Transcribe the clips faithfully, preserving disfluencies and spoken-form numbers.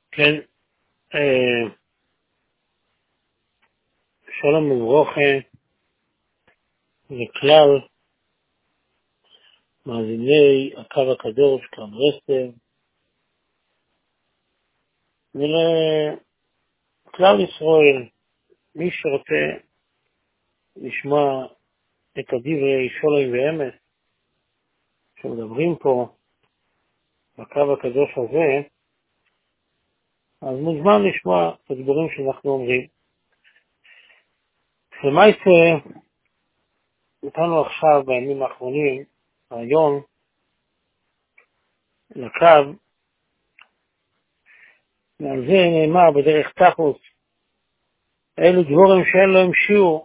כן, אה, שלום וברוכה, זה כלל מאזיני הקו הקדוש, קו רסב, ולכלל ישראל, מי שרוצה לשמוע את הדברי שולם ואמת שמדברים פה בקו הקדוש הזה, אז מוזמן לשמוע את הדברים שאנחנו אומרים. ומה יצא, נתנו עכשיו בימים האחרונים רעיון לקו, ועל זה נאמר בדרך תחוס, אלו דבורים שאין להם שיעור.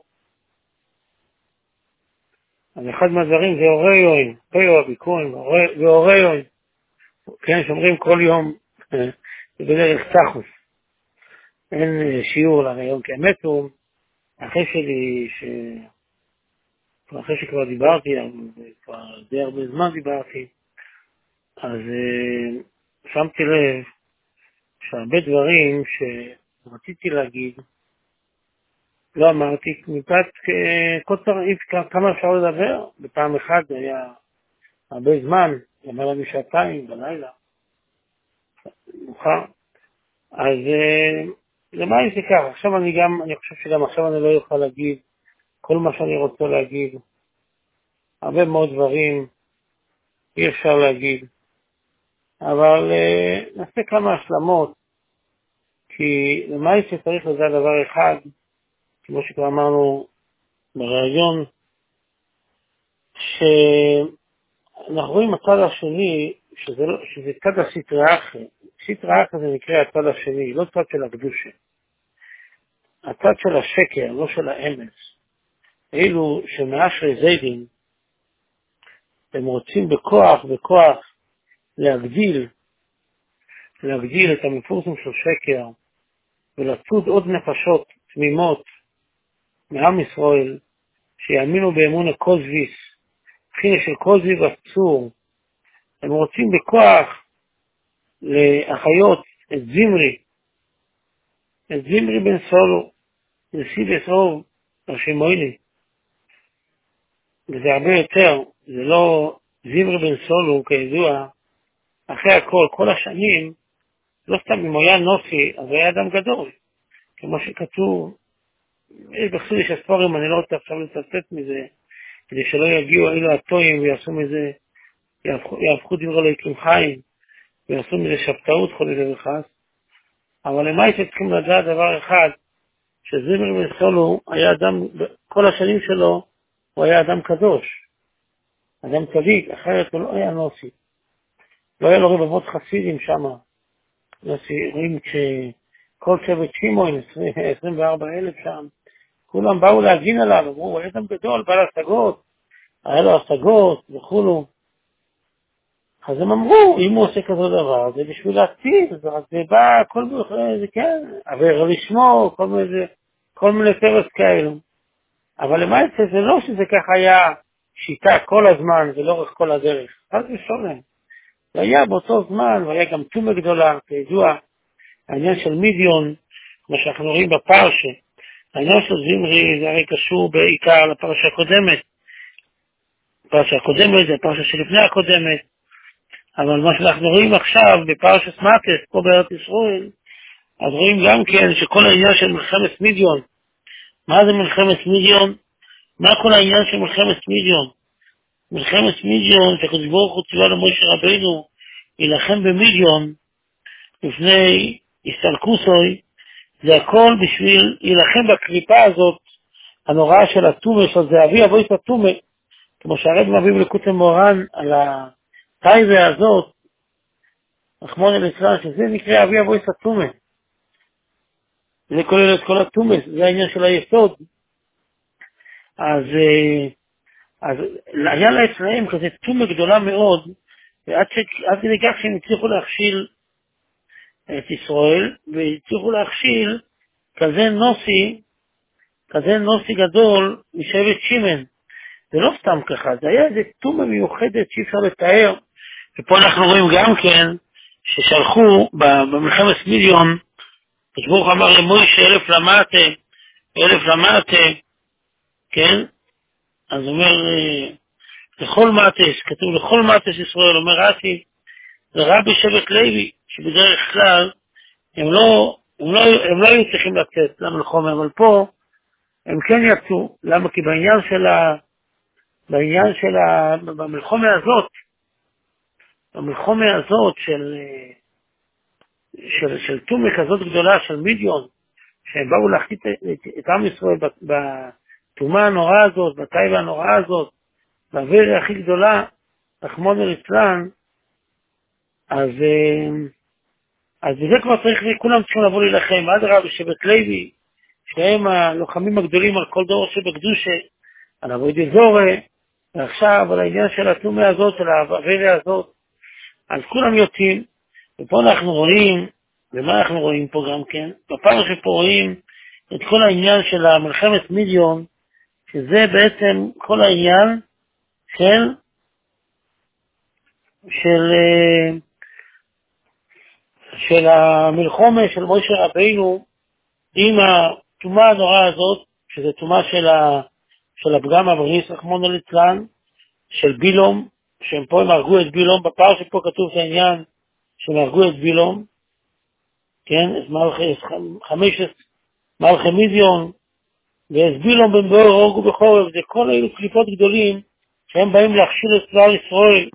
אז אחד מהדברים זה אוריון, פייו הביקון, ואוריון, כן, שאומרים כל יום, זה בדרך תחוס. אין שיעור לרעיון כאמתו, אחרי שלי, ש... אחרי שכבר דיברתי, כבר די הרבה זמן דיברתי, אז שמתי לב שהרבה דברים שרציתי להגיד, לא אמרתי, מפאת קוצר כמה אפשר לדבר, בפעם אחת היה הרבה זמן, למעלה משעתיים בלילה, מאוחר. אז למה יש לי כך? עכשיו אני גם, אני חושב שגם עכשיו אני לא יוכל להגיד כל מה שאני רוצה להגיד. הרבה מאוד דברים אי אפשר להגיד, אבל נעשה כמה השלמות, כי למה יש שצריך לדעת דבר אחד, כמו שכבר אמרנו ברעיון, שאנחנו רואים הצד השני, שזה, לא, שזה צד הסטרא אחרא. סטרא אחרא זה נקרא הצד השני, לא צד של הקדושה. הצד של השקר, לא של האמץ. אלו שמאשרי זיידין, הם רוצים בכוח, בכוח, להגדיל, להגדיל את המפורסם של שקר, ולצוד עוד נפשות תמימות מעם ישראל, שיאמינו באמון הקוזביס, בחינה של קוזבי וצור. הם רוצים בכוח להחיות את זמרי, את זמרי בן סולו, נשיא בסרוב, השמויני. וזה הרבה יותר, זה לא זמרי בן סולו, כידוע, אחרי הכל, כל השנים, לא סתם אם הוא היה נוסי, אז הוא היה אדם גדול, כמו שכתוב, יש בחסידות של הספרים, אני לא רוצה עכשיו לצטט מזה, כדי שלא יגיעו אלו הטועים ויעשו מזה, יהפכו, יהפכו דברי אלוהים חיים, ויעשו מזה שבתאות חולי וחס. אבל למה שצריכים לדעת דבר אחד, שזמרי בן סולו היה אדם, כל השנים שלו, הוא היה אדם קדוש, אדם צדיק, אחרת הוא לא היה נוסי. לא היה לו רבבות חסידים שם, נוסי, רואים שכל שבט שמעון, עשרים וארבעה אלף שם, כולם באו להגין עליו, אמרו, הוא היה אדם גדול, בעל השגות, היה לו השגות וכולו. אז הם אמרו, אם הוא עושה כזה דבר, זה בשביל להציל, זה בא, כל מיני, זה כן, אבל לשמור, כל מיני, כל מיני פרס כאלו. אבל למעשה זה לא שזה ככה היה שיטה כל הזמן ולאורך כל הדרך. אז זה שונה. זה היה באותו זמן, והיה גם תומה גדולה, כידוע, העניין של מידיון, כמו שאנחנו רואים בפרשה, העניין של זמרי זה הרי קשור בעיקר לפרשה הקודמת. הפרשה הקודמת זה הפרשה שלפני הקודמת, אבל מה שאנחנו רואים עכשיו בפרשת מקץ, פה בארץ ישראל, אז רואים גם כן שכל העניין של מלחמת מידיון, מה זה מלחמת מידיון? מה כל העניין של מלחמת מידיון? מלחמת מידיון, שהקדוש ברוך הוא ציווה למשה רבינו להילחם במידיון לפני הסתלקותו, זה הכל בשביל להילחם בקליפה הזאת הנוראה של הטומאה, של זה אבי אבוי את הטומאה, כמו שהרב מביא בליקוטי מוהר"ן על הטייבה הזאת, רחמנא ליצלן, שזה נקרא אבי אבוי את הטומאה. זה כולל את כל הטומאה, זה העניין של היסוד. אז, אז היה לה אצלהם כזה טומאה גדולה מאוד, ועד כדי כך שהם הצליחו להכשיל את ישראל, והצליחו להכשיל כזה נוסי, כזה נוסי גדול משבט שמן. זה לא סתם ככה, זה היה איזה טומאה מיוחדת שאי אפשר לתאר, ופה אנחנו רואים גם כן, ששלחו במלחמת מידיון, ברוך אמר למוישה אלף למטה, אלף למטה, כן? אז אומר, לכל מטס, כתוב לכל מטס ישראל, אומר רש"י, זה רבי שבט לוי, שבדרך כלל הם לא, הם לא, הם לא היו צריכים לצאת למלחמה, אבל פה הם כן יצאו. למה? כי בעניין של ה... בעניין של ה... במלחמה הזאת, במלחמה הזאת של של, של תומה כזאת גדולה של מידיון, שהם באו להחליט את, את עם ישראל בתומה הנוראה הזאת, בטייבה הנוראה הזאת, בעבירה הכי גדולה, רחמנא ליצלן, אז, אז בזה כבר צריך, כולם צריכים לבוא להילחם, עד רבי שבט לוי, שהם הלוחמים הגדולים על כל דור שבקדושה, על עבודת זורה, ועכשיו על העניין של התומה הזאת, של העבירה הזאת, אז כולם יוצאים, ופה אנחנו רואים, ומה אנחנו רואים פה גם כן, בפעם שפה רואים את כל העניין של המלחמת מידיון, שזה בעצם כל העניין של, של, של המלחמה של משה רבינו עם התומה הנוראה הזאת, שזה תומה של, ה, של הפגם הבריס, רחמנא ליצלן, של בילום, שהם פה הם הרגו את בילום, בפעם שפה כתוב את העניין שהם הרגו את בילום, כן, את מלכי חמשת מלכי מידיון, ואת בילום בן באור הורגו בחורף, זה כל אלו קליפות גדולים שהם באים להכשיל את צבא ישראל,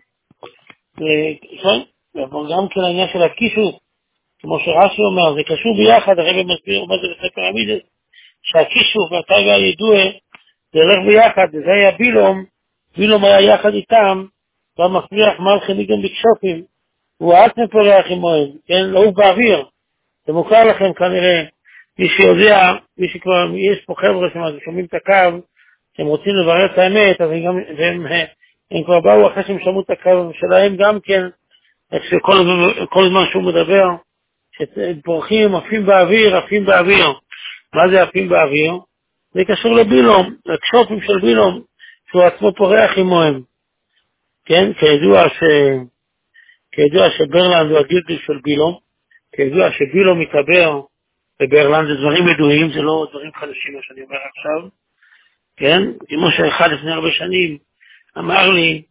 וגם כן העניין של הכישוף, כמו שרש"י אומר, זה קשור ביחד, הרב מסביר מה זה בספר המידות, שהכישוף והטייבה הידוע, זה הולך ביחד, וזה היה בילום, בילום היה יחד איתם, והמפריח מלכי מידיון בקשופים, הוא עצמם פורח עמהם, כן, לעוף באוויר, זה מוכר לכם כנראה, מי שיודע, מי שכבר, יש פה חבר'ה ששומעים את הקו, שהם רוצים לברר את האמת, אז הם, גם, והם, הם כבר באו אחרי שהם שמעו את הקו שלהם גם כן, איך שכל כל זמן שהוא מדבר, שפורחים, עפים באוויר, עפים באוויר. מה זה עפים באוויר? זה קשור לבילום, לקשופים של בילום, שהוא עצמו פורח עמהם. כן, כידוע ש... כידוע שברלנד הוא הגילגל של בילום, כידוע שבילום מתעבר, וברלנד זה דברים ידועים, זה לא דברים חדשים מה שאני אומר עכשיו, כן? כמו שאחד לפני הרבה שנים אמר לי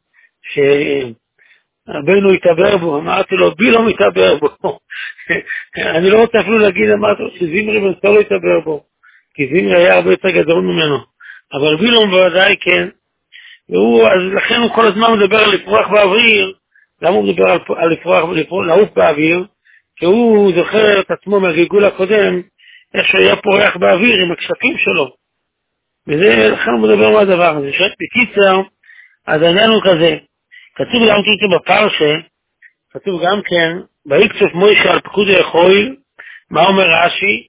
שרבנו התעבר בו, אמרתי לו בילום התעבר בו, אני לא רוצה אפילו להגיד, אמרתי לו שזימרי בן סולו התעבר בו, כי זימרי היה הרבה יותר גדול ממנו, אבל בילום בוודאי כן, והוא, אז לכן הוא כל הזמן מדבר על לפרוח באוויר. למה הוא מדבר על, על לפרוח, לפרוח, לעוף באוויר? כי הוא זוכר את עצמו מהגלגול הקודם, איך שהיה פורח באוויר עם הכשפים שלו. וזה, לכן הוא מדבר מה הדבר הזה. בקיצר, אז העניין הוא כזה. כתוב גם כן בפרשה, כתוב גם כן, ויקצוף מוישה על פקוד היכול, מה אומר רש"י?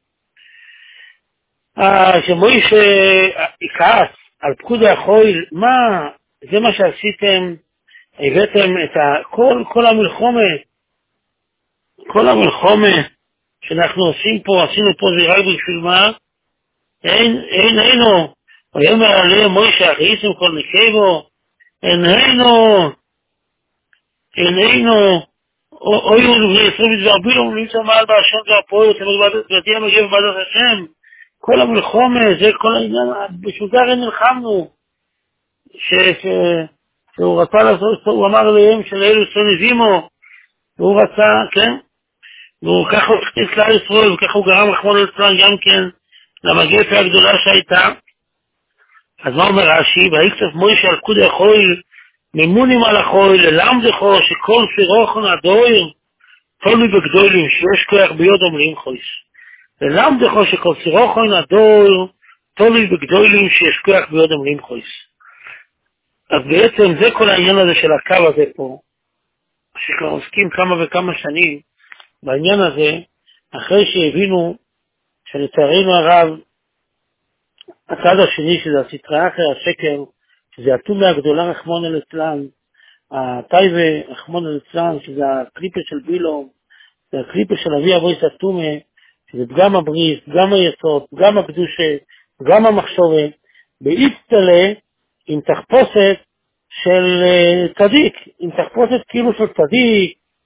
שמוישה יכעס על פקוד היכול, מה? זה מה שעשיתם, הבאתם את ה... כל, כל המלחומה, כל המלחומה שאנחנו עושים פה, עשינו פה זה רק בשביל מה? אין, אין, אינו. ויאמר עליהם מוישה, הכעיסם כל נקבו, אין, אינו, אין, אינו, אוי ובני עשרים לדבר בילום, נמצא מעל בהשם והפועל, ותהיה המגיע בבעדת השם. כל המלחומה, זה כל העניין, בשביל זה הרי נלחמנו, ש... ש... שהוא רצה לעשות, הוא אמר להם של אלו סוניזימו, והוא רצה, כן? והוא ככה הוא הכניס כלל ישראל, וככה הוא גרם רחמנא ליצלן גם כן, למגפה הגדולה שהייתה. אז מה אומר רש"י? ויקצוף מוישה על פקוד היכול, ממונים על החול, ללמדכו שכל סירוכן הדויר, תלוי בגדולים, שיש כוח ביוד אומרים חויס. ללמדכו שכל סירוכן הדויר, תלוי בגדולים, שיש כוח ביוד אומרים חויס. אז בעצם זה כל העניין הזה של הקו הזה פה, שכבר עוסקים כמה וכמה שנים בעניין הזה, אחרי שהבינו שלצערנו הרב, הצד השני שזה הסטרא אחרא השקר, שזה התומה הגדולה רחמנא ליצלן, הטייבה רחמנא ליצלן, שזה הקליפה של בילום, זה הקליפה של אבי אבויס התומה, שזה פגם הבריס, פגם היסוד, פגם הקדושה, פגם המחשבה, באיצטלה עם תחפושת של צדיק, עם תחפושת כאילו של צדיק,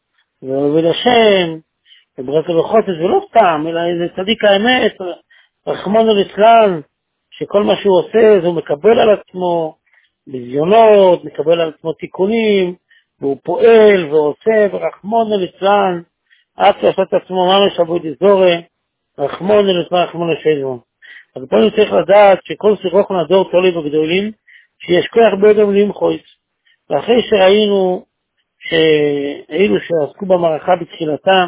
ועובד השם, וברק ובחוצץ, ולא סתם, אלא איזה צדיק האמת, רחמנא ליצלן, שכל מה שהוא עושה, זה הוא מקבל על עצמו בזיונות, מקבל על עצמו תיקונים, והוא פועל ועושה, ורחמנא ליצלן, עד שעשה את עצמו ממש אבוי דזורי, רחמנא ליצלן, רחמנא שזמן. אז פה אני צריך לדעת שכל סירוך נדור תולי וגדולים, שיש כוח בידם למחויס. ואחרי שראינו שאילו שעסקו במערכה בתחילתה,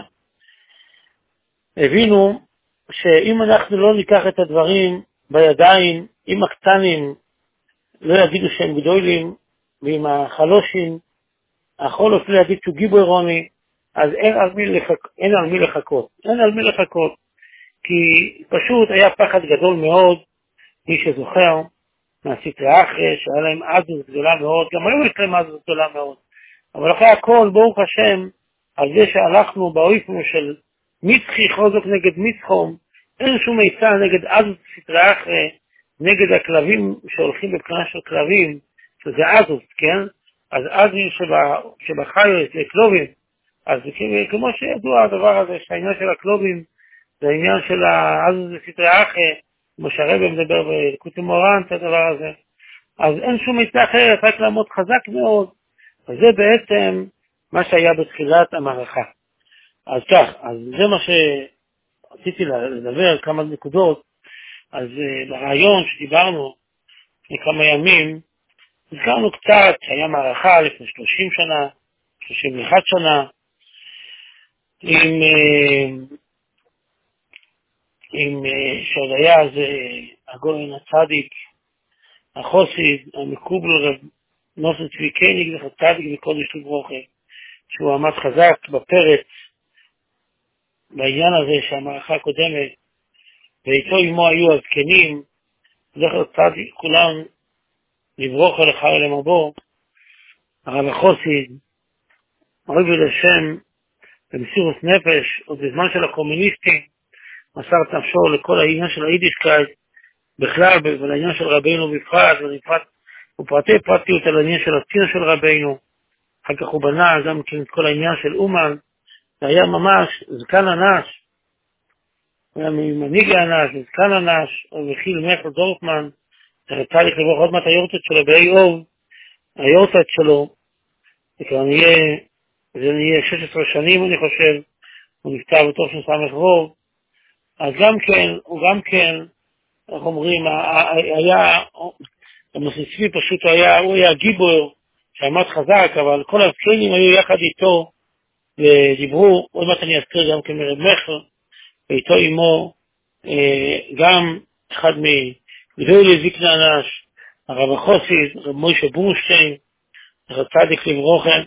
הבינו שאם אנחנו לא ניקח את הדברים בידיים, אם הקטנים לא יגידו שהם גדולים, ועם החלושים, החולוף לא יגיד שהוא גיבוי רוני, אז אין על מי לחכות, אין על מי לחכות, אין על מי לחכות, כי פשוט היה פחד גדול מאוד, מי שזוכר, מהסטרא אחרא, שהיה להם עזות גדולה מאוד, גם היום יש להם עזות גדולה מאוד, אבל אחרי הכל, ברוך השם, על זה שהלכנו באויפנו של מצחי חוזק נגד מצחום, אין שום עצה נגד עזות סטרא אחרא, נגד הכלבים שהולכים בבחינה של כלבים, שזה עזות, כן? אז עזות שבחיו זה כלובים, אז כמו שידוע הדבר הזה, שהעניין של הכלובים, זה העניין של העזות סטרא אחרא, כמו שהרבא מדבר בליקוטי מוהר"ן, את הדבר הזה, אז אין שום עצה אחרת, רק לעמוד חזק מאוד, וזה בעצם מה שהיה בתחילת המערכה. אז כך, אז זה מה שרציתי לדבר, כמה נקודות. אז uh, ברעיון שדיברנו לפני כמה ימים, הזכרנו קצת שהיה מערכה לפני שלושים שנה, שלושים ואחת שנה, עם, uh, עם uh, שעוד היה אז uh, הגאון הצדיק, החסיד, המקובל רב נוסן צבי קניג, זכר צדיק וקודש לברוכה, שהוא עמד חזק בפרץ, בעניין הזה שהמערכה הקודמת, ואיתו עמו היו הזקנים, זכר צדיק, כולם לברוכה לחי למבוא, הרב החסיד, עובד השם, במסירות נפש, עוד בזמן של הקומוניסטים, מסר את נפשו לכל העניין של היידישקייט, בכלל, ולעניין של רבינו בפרט, ולפרט, ופרטי פרטיות על העניין של הציר של רבינו, אחר כך הוא בנה גם כן את כל העניין של אומן, זה היה ממש זקן הנש, הוא היה ממנהיג הנש, זקן הנש, וחיל מיכל דורפמן, צדיק לברוכה, עוד מעט היורצת שלו באי אוב, היורצת שלו, זה כבר נהיה, זה נהיה שש עשרה שנים אני חושב, הוא נפטר בתוך של סמך רוב, אז גם כן, הוא גם כן, איך אומרים, היה, המוסיספי פשוט היה, הוא היה גיבור, שעמד חזק, אבל כל הזקנים היו יחד איתו, ודיברו, עוד מעט אני אזכיר גם כן מרב מחר, ואיתו עמו, גם אחד מגדולי זקני הנש, הרב החסיד, רב מוישה בורשטיין, רב צדיק לברוכה,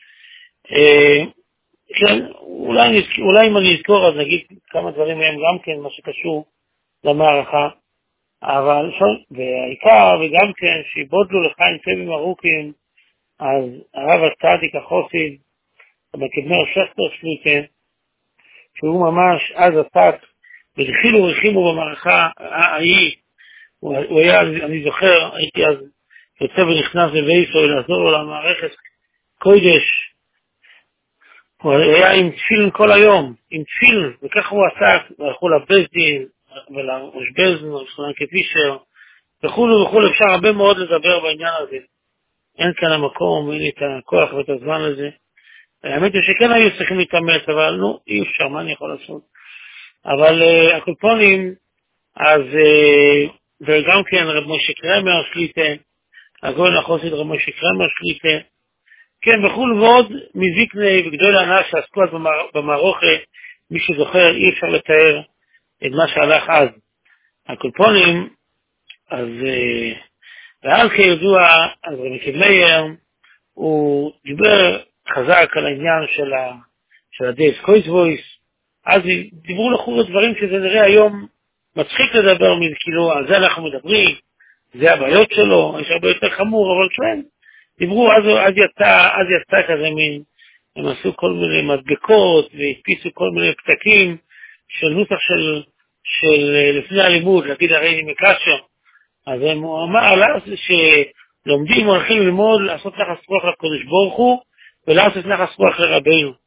כן, אולי, אולי אם אני אזכור אז נגיד כמה דברים מהם גם כן, מה שקשור למערכה, אבל והעיקר וגם כן שיבודלו לחיים טובים ארוכים, אז הרב הצדיק החסיד, המקדמר שכטר שליטה, שהוא ממש אז עסק, והתחילו ורחימו במערכה ההיא, הוא, הוא היה, אני זוכר, הייתי אז יוצא ונכנס לבייסו לעזור לו למערכת קודש, הוא היה עם תפילין כל היום, עם תפילין, וככה הוא עסק, והלכו לבזדין, ולמשבזן, ולשכונה כפישר, וכולו וכולו, אפשר הרבה מאוד לדבר בעניין הזה. אין כאן המקום, אין לי את הכוח ואת הזמן לזה. האמת היא שכן היו צריכים להתאמץ, אבל נו, אי אפשר, מה אני יכול לעשות? אבל uh, הקולפונים, אז, uh, וגם כן רב משה קרמר שליטה, הגאון החסיד רב משה קרמר שליטה, כן, וכול ועוד מזקני וגדול הנש שעסקו אז במערוכה, מי שזוכר, אי אפשר לתאר את מה שהלך אז. הקולפונים, אז, uh, ועל כידוע, אז רבי קדמייר, הוא דיבר חזק על העניין של ה של הדייס קויס וויס, אז דיברו לחור דברים שזה נראה היום מצחיק לדבר, כאילו על זה אנחנו מדברים, זה הבעיות שלו, יש הרבה יותר חמור, אבל כן, דיברו, אז, אז יצא, אז יצא כזה מין, הם עשו כל מיני מדבקות, והדפיסו כל מיני פתקים, של נוסח של, של לפני הלימוד, להגיד הרי אני מקשר, אז הם אמר עליו שלומדים הולכים ללמוד, לעשות נחס רוח לקודש ברוך הוא, ולעשות נחס רוח לרבינו.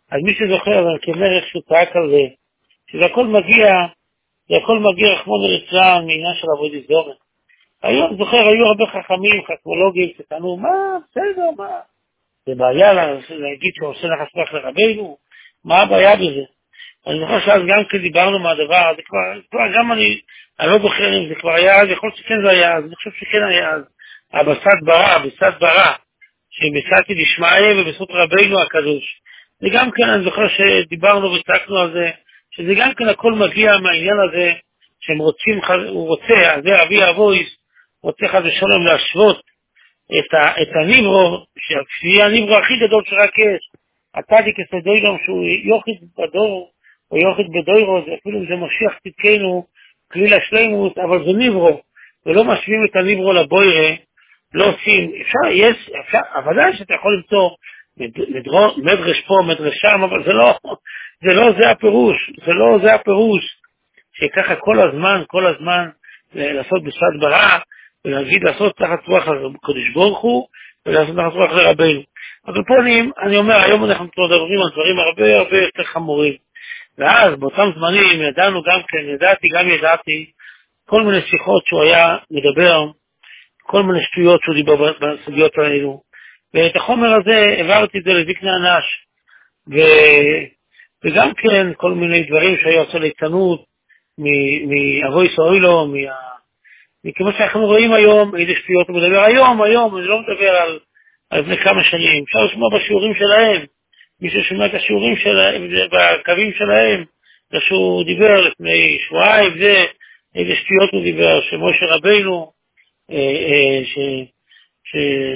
אז מי שזוכר, אני כמר איך שהוא צעק על זה, שזה הכל מגיע, זה הכל מגיע רחמון ליצלן מעניין של עבודת זורם. היום זוכר, היו הרבה חכמים, חכמולוגים, שטענו, מה, בסדר, מה? זה בעיה להגיד שהוא עושה לך סמך לרבינו, מה הבעיה בזה? אני זוכר שאז גם כשדיברנו מהדבר, זה כבר, כבר גם אני, אני לא זוכר אם זה כבר היה אז, יכול להיות שכן זה היה אז, אני חושב שכן היה אז, הבסת ברא, בסת ברא, שבסעתי דשמעאל ובסות רבינו הקדוש. זה גם כן, אני זוכר שדיברנו וצעקנו על זה, שזה גם כן הכל מגיע מהעניין הזה, שהם רוצים, הוא רוצה, אז זה אבי אבויס, רוצה חד ושלום להשוות את, ה, את הניברו, שיהיה הניברו הכי גדול שרק יש, הצדיק הסדוילום שהוא יוחיד בדור, או יוחיד בדוירו, אפילו אם זה משיח צדקנו, כליל השלימות, אבל זה ניברו, ולא משווים את הניברו לבוירה, לא עושים, אפשר, יש, אפשר, אבל שאתה יכול למצוא מדרש פה, מדרש שם, אבל זה לא, זה לא זה הפירוש, זה לא זה הפירוש, שככה כל הזמן, כל הזמן, לעשות בסד ברא, ולהגיד לעשות תחת רוח הקדוש ברוך הוא, ולעשות תחת רוח לרבינו. אבל פה אני, אני אומר, היום אנחנו מדברים על דברים הרבה הרבה יותר חמורים. ואז באותם זמנים ידענו גם כן, ידעתי, גם ידעתי, כל מיני שיחות שהוא היה מדבר, כל מיני שטויות שהוא דיבר בסוגיות האלו. ואת החומר הזה, העברתי את זה לזקני אנש. ו... וגם כן, כל מיני דברים שהיה עושה ליצנות, מאבוי סוילו, מה... כמו שאנחנו רואים היום, איזה שטויות הוא מדבר היום, היום, אני לא מדבר על, על לפני כמה שנים. אפשר לשמוע בשיעורים שלהם, מי ששומע את השיעורים שלהם, בקווים שלהם, שהוא דיבר לפני שבועיים, זה, איזה שטויות הוא דיבר, שמשה רבינו, ש... ש...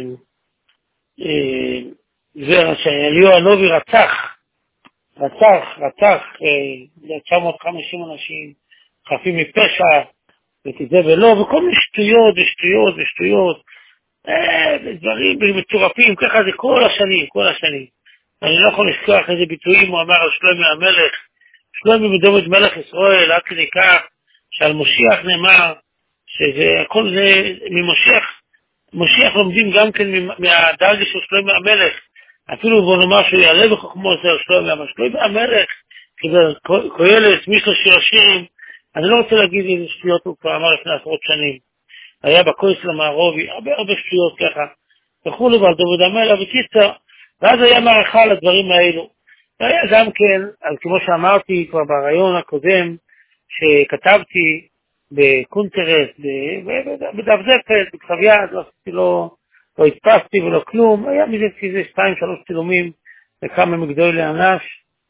זה שאליהו הנובי רצח, רצח, רצח, תשע מאות וחמישים אנשים, חפים מפשע, וכזה ולא, וכל מיני שטויות ושטויות ושטויות, דברים מצורפים, ככה זה כל השנים, כל השנים. אני לא יכול לשכוח איזה ביטויים הוא אמר על שלומי המלך, שלומי מדוד מלך ישראל, עד כדי כך שעל משיח נאמר, שזה הכל זה ממשיח, משיח לומדים גם כן מהדרגה של שלומי המלך, אפילו בוא נאמר שהוא יעלה בחוכמו זה שלומי, אבל שלומי המלך, כזה קהלת, מישהו שיר השירים, אני לא רוצה להגיד איזה שטויות הוא כבר אמר לפני עשרות שנים, היה בקויס למערובי, הרבה הרבה שטויות ככה, וכולי ועל דוד המלך וקיצר, ואז היה מערכה על הדברים האלו. והיה גם כן, אז כמו שאמרתי כבר ברעיון הקודם, שכתבתי בקונטרס, בדף זפת, בכתב יד, לא עשיתי לו, לא התפסתי ולא כלום, היה מזה כזה שתיים, שלוש צילומים, וכמה מגדולי אנש,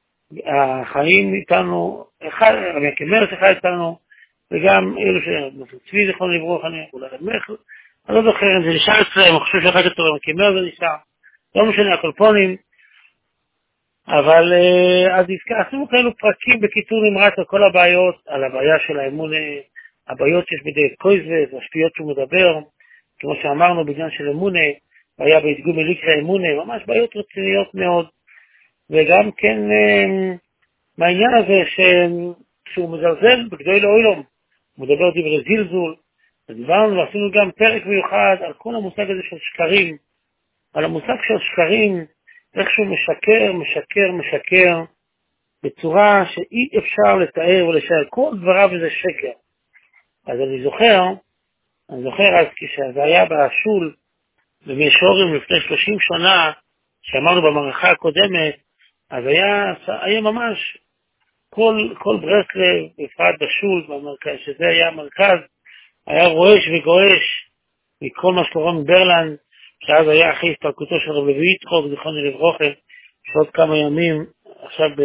החיים איתנו, אחד, רבי הכמרת אחד איתנו, וגם אלו שצבי זכרון לברוך, אני אולי למך, אני לא זוכר אם זה נשאר אצלם, אני חושב שאחר כך רבי הכמרת זה נשאר, לא משנה, הקולפונים, אבל אז עשינו כאלו פרקים בקיצור נמרץ על כל הבעיות, על הבעיה של האמון, הבעיות שיש בידי קויזבס, השטויות שהוא מדבר, כמו שאמרנו בעניין של אמונה, היה בהתגום אליקרא אמונה, ממש בעיות רציניות מאוד, וגם כן מהעניין הזה שהוא מזלזל בגדוי לאוילום, הוא מדבר דברי זלזול, ודיברנו ועשינו גם פרק מיוחד על כל המושג הזה של שקרים, על המושג של שקרים, איך שהוא משקר, משקר, משקר, בצורה שאי אפשר לתאר ולשאר, כל דבריו זה שקר. אז אני זוכר, אני זוכר אז כשזה היה בשול, במישורים לפני שלושים שנה, שאמרנו במערכה הקודמת, אז היה, היה ממש, כל, כל ברסלב, בפרט בשול, במרכז, שזה היה המרכז, היה רועש וגועש, מכל מה שקורה מברלנד, שאז היה אחרי הסתלקותו של רב לוי יצחק, זכרונו לברכה, שעוד כמה ימים, עכשיו ב,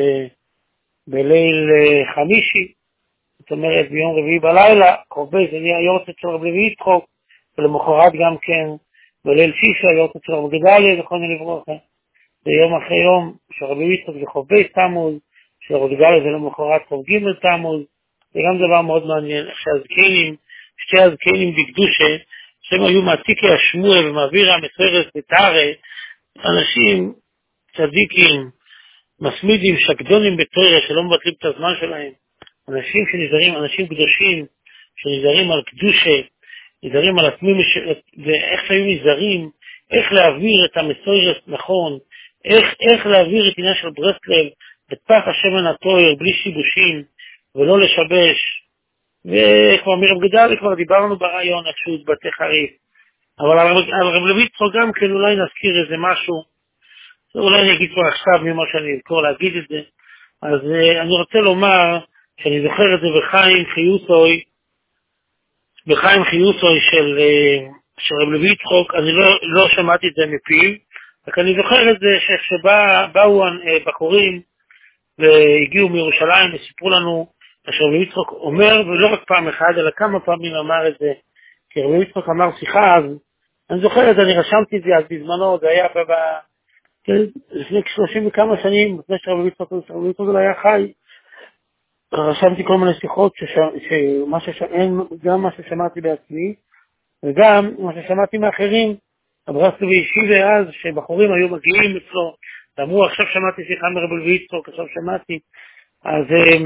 בליל חמישי, זאת אומרת ביום רביעי בלילה, קרובי זה נהיה יורצת של רב לוי יצחק, ולמחרת גם כן, בליל שישה, יורצת של רב גדליה, זכרונו לברכה, זה יום אחרי יום, שרב לוי יצחק זה חובי תמוז, של רב גדליה זה למחרת חוב ג' תמוז, זה גם דבר מאוד מעניין, איך שהזקנים, שתי הזקנים בקדושה, שהם היו מעתיקי השמואל ומעביר המסרס ותארה, אנשים צדיקים, מסמידים, שקדונים בתורה, שלא מבטלים את הזמן שלהם, אנשים שנזהרים, אנשים קדושים, שנזהרים על קדושה, נזהרים על עצמם, ואיך שהיו נזהרים, איך להעביר את המסרס נכון, איך, איך להעביר את עניין של ברסלב בפח השמן הטויר, בלי שיבושים, ולא לשבש. וכבר מרב גדלי כבר דיברנו ברעיון, איך שהוא התבטא חריף. אבל על, על רב לוי יצחק גם כן אולי נזכיר איזה משהו, אולי אני אגיד כבר עכשיו ממה שאני אזכור להגיד את זה. אז uh, אני רוצה לומר שאני זוכר את זה בחיים חיוסוי, בחיים חיוסוי של, uh, של רב לוי יצחק, אני לא, לא שמעתי את זה מפיו, רק אני זוכר את זה שבאו uh, בחורים והגיעו מירושלים וסיפרו לנו שרב לוי יצחק אומר, ולא רק פעם אחת אלא כמה פעמים אמר את זה, כי רב לוי יצחק אמר שיחה אז, אני זוכר את זה, אני רשמתי את זה אז בזמנו, זה היה ב... לפני שלושים וכמה שנים, לפני שרב לוי יצחק היה חי, רשמתי כל מיני שיחות, שמה ששמעתי, גם מה ששמעתי בעצמי, וגם מה ששמעתי מאחרים, הברסלב וישיבה אז, שבחורים היו מגיעים אצלו, ואמרו, עכשיו שמעתי שיחה מרב לוי יצחק, עכשיו שמעתי, אז,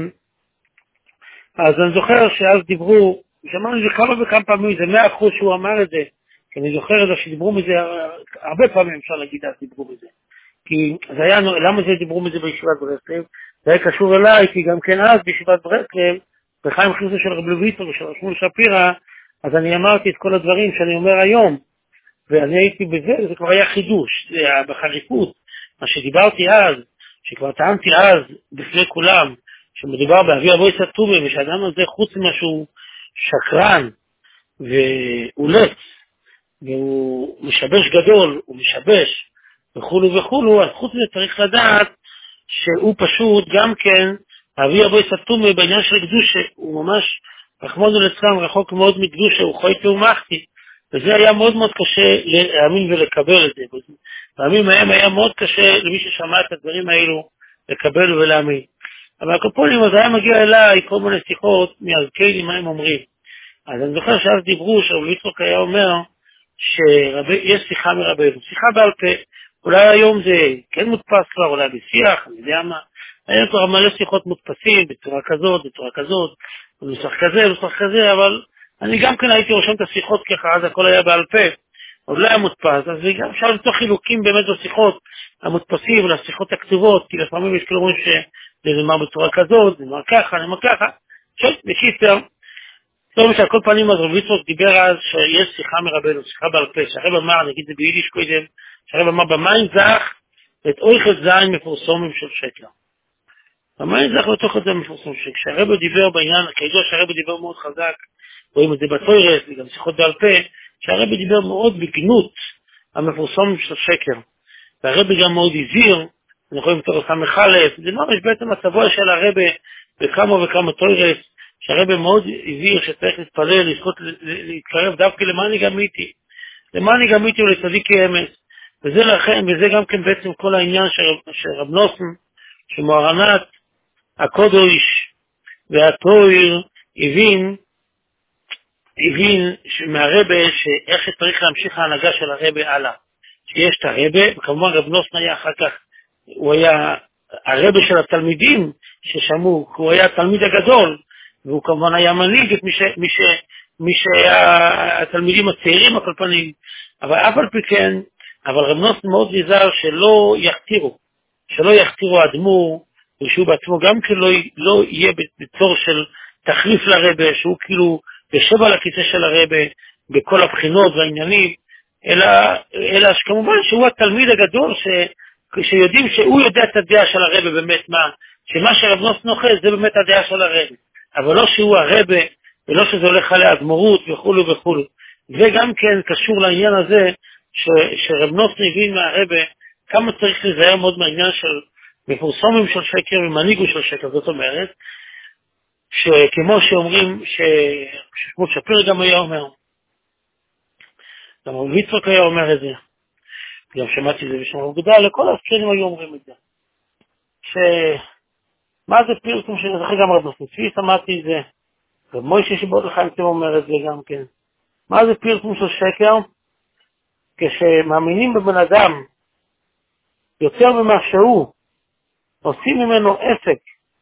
אז אני זוכר שאז דיברו, שמענו את זה כמה וכמה פעמים, זה מאה אחוז שהוא אמר את זה, כי אני זוכר את זה שדיברו מזה, הרבה פעמים אפשר להגיד אז דיברו מזה. כי זה היה, למה זה דיברו מזה בישיבת ברסלב? זה היה קשור אליי, כי גם כן אז בישיבת ברסלב, בחיים חיוסו של רב לוי יצחק ושל שמואל שפירא, אז אני אמרתי את כל הדברים שאני אומר היום, ואני הייתי בזה, זה כבר היה חידוש, זה היה בחריפות, מה שדיברתי אז, שכבר טענתי אז בפני כולם, שמדובר באבי אבוי סתומי, ושאדם הזה חוץ משהו שקרן ואולץ, והוא משבש גדול, הוא משבש, וכולו וכולו, אז חוץ מזה צריך לדעת שהוא פשוט גם כן, אבי אבוי סתומי בעניין של קדושה, הוא ממש רחמנו לצלם, רחוק מאוד מקדושה, הוא חוי תאומחתי, וזה היה מאוד מאוד קשה להאמין ולקבל את זה. פעמים מהם היה מאוד קשה למי ששמע את הדברים האלו לקבל ולהאמין. אבל הקופונים, אז היה מגיע אליי כל מיני שיחות מהזקנים מה הם אומרים. אז אני זוכר שאז דיברו, שרב לוי יצחק היה אומר, שיש שיחה מרבנו, שיחה בעל פה, אולי היום זה כן מודפס כבר, אולי בשיח, אני יודע מה, היה כבר מלא שיחות מודפסים בצורה כזאת, בצורה כזאת, בנוסח כזה, בנוסח כזה, אבל אני גם כן הייתי רושם את השיחות ככה, אז הכל היה בעל פה, עוד לא היה מודפס, אז גם אפשר למצוא חילוקים באמת בשיחות המודפסים ולשיחות הכתובות, כי לפעמים יש כלומר שזה נאמר בצורה כזאת, זה נאמר ככה, נאמר ככה, שוב, בקיצר, לא משל, כל פנים אז רב יצחק דיבר אז שיש שיחה מרבנו, שיחה בעל פה, שהרב אמר, נגיד זה ביידיש קודם, שהרב אמר, במים זך את אויכת זין מפורסומים של שקר. במים זך לתוך את זה מפורסום שקר. כשהרב דיבר בעניין, כידוע שהרב דיבר מאוד חזק, רואים את זה בתוירס, וגם שיחות בעל פה, שהרב דיבר מאוד בגנות המפורסומים של שקר. והרב גם מאוד הזהיר, אנחנו רואים תורס המחלף, זה ממש בעצם הצבוע של הרב בכמה וכמה תוירס, שהרבא מאוד הביא שצריך להתפלל, לזכות, להתקרב דווקא למעני גמיתי, למעני גמיתי ולצדיקי אמס, וזה לכם, וזה גם כן בעצם כל העניין של רב נוסן, שמוהרנת הקודש והתויר הבין, הבין מהרבא שאיך שצריך להמשיך ההנהגה של הרבא הלאה, שיש את הרבא, וכמובן רב נוסן היה אחר כך, הוא היה הרבא של התלמידים ששמעו, הוא היה התלמיד הגדול, והוא כמובן היה מנהיג את מי, ש, מי, ש, מי שהיה התלמידים הצעירים על כל פנים, אבל אף על פי כן, אבל רב נוסן מאוד נזהר שלא יכתירו, שלא יכתירו אדמו"ר, ושהוא בעצמו גם כן לא, לא יהיה בצור של תחליף לרבא, שהוא כאילו יושב על הכיסא של הרבא בכל הבחינות והעניינים, אלא, אלא שכמובן שהוא התלמיד הגדול ש, שיודעים שהוא יודע את הדעה של הרבא באמת מה, שמה שרב נוסן אוכל זה באמת הדעה של הרבא. אבל לא שהוא הרבה, ולא שזה הולך עליה אדמו"רות וכו' וכו'. זה גם כן קשור לעניין הזה, ש, שרב נוסן הבין מהרבה, כמה צריך לזהר מאוד מהעניין של מפורסומים של שקר ומנהיגו של שקר. זאת אומרת, שכמו שאומרים, ששמואל שפירא גם היה אומר, גם רב יצחק היה אומר את זה, גם שמעתי את זה בשם רב גדל, לכל הזקנים היו אומרים את זה. ש... מה זה פרסום של זה? גם רב נוסן צבי שמעתי את זה, רב מוישה שבעוד לחיים אתם אומר את זה גם כן. מה זה פרסום של שקר? כשמאמינים בבן אדם יותר ממה שהוא, עושים ממנו עסק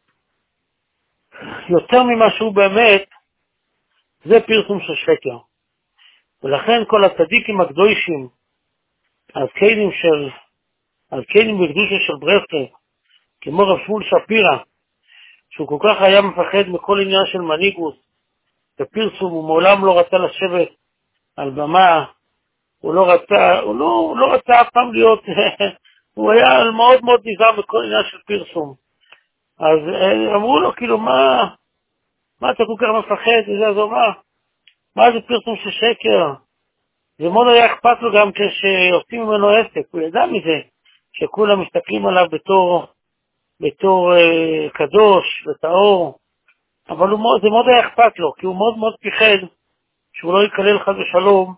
יותר ממה שהוא באמת, זה פרסום של שקר. ולכן כל הצדיקים הקדושים, הזקנים של על כן עם בקדושה של ברסלב, כמו רב שמואל שפירא, שהוא כל כך היה מפחד מכל עניין של מנהיגות ופרסום, הוא מעולם לא רצה לשבת על במה, הוא לא רצה, הוא לא, הוא לא רצה אף פעם להיות, הוא היה מאוד מאוד נזהר מכל עניין של פרסום. אז אמרו לו, כאילו, מה, מה אתה כל כך מפחד? וזה, אז הוא אמר, מה זה פרסום של שקר? זה מאוד היה אכפת לו גם כשעושים ממנו עסק, הוא ידע מזה, שכולם מסתכלים עליו בתור, בתור אה, קדוש וטהור, אבל הוא מאוד, זה מאוד היה אכפת לו, כי הוא מאוד מאוד פחד שהוא לא יקלל חד ושלום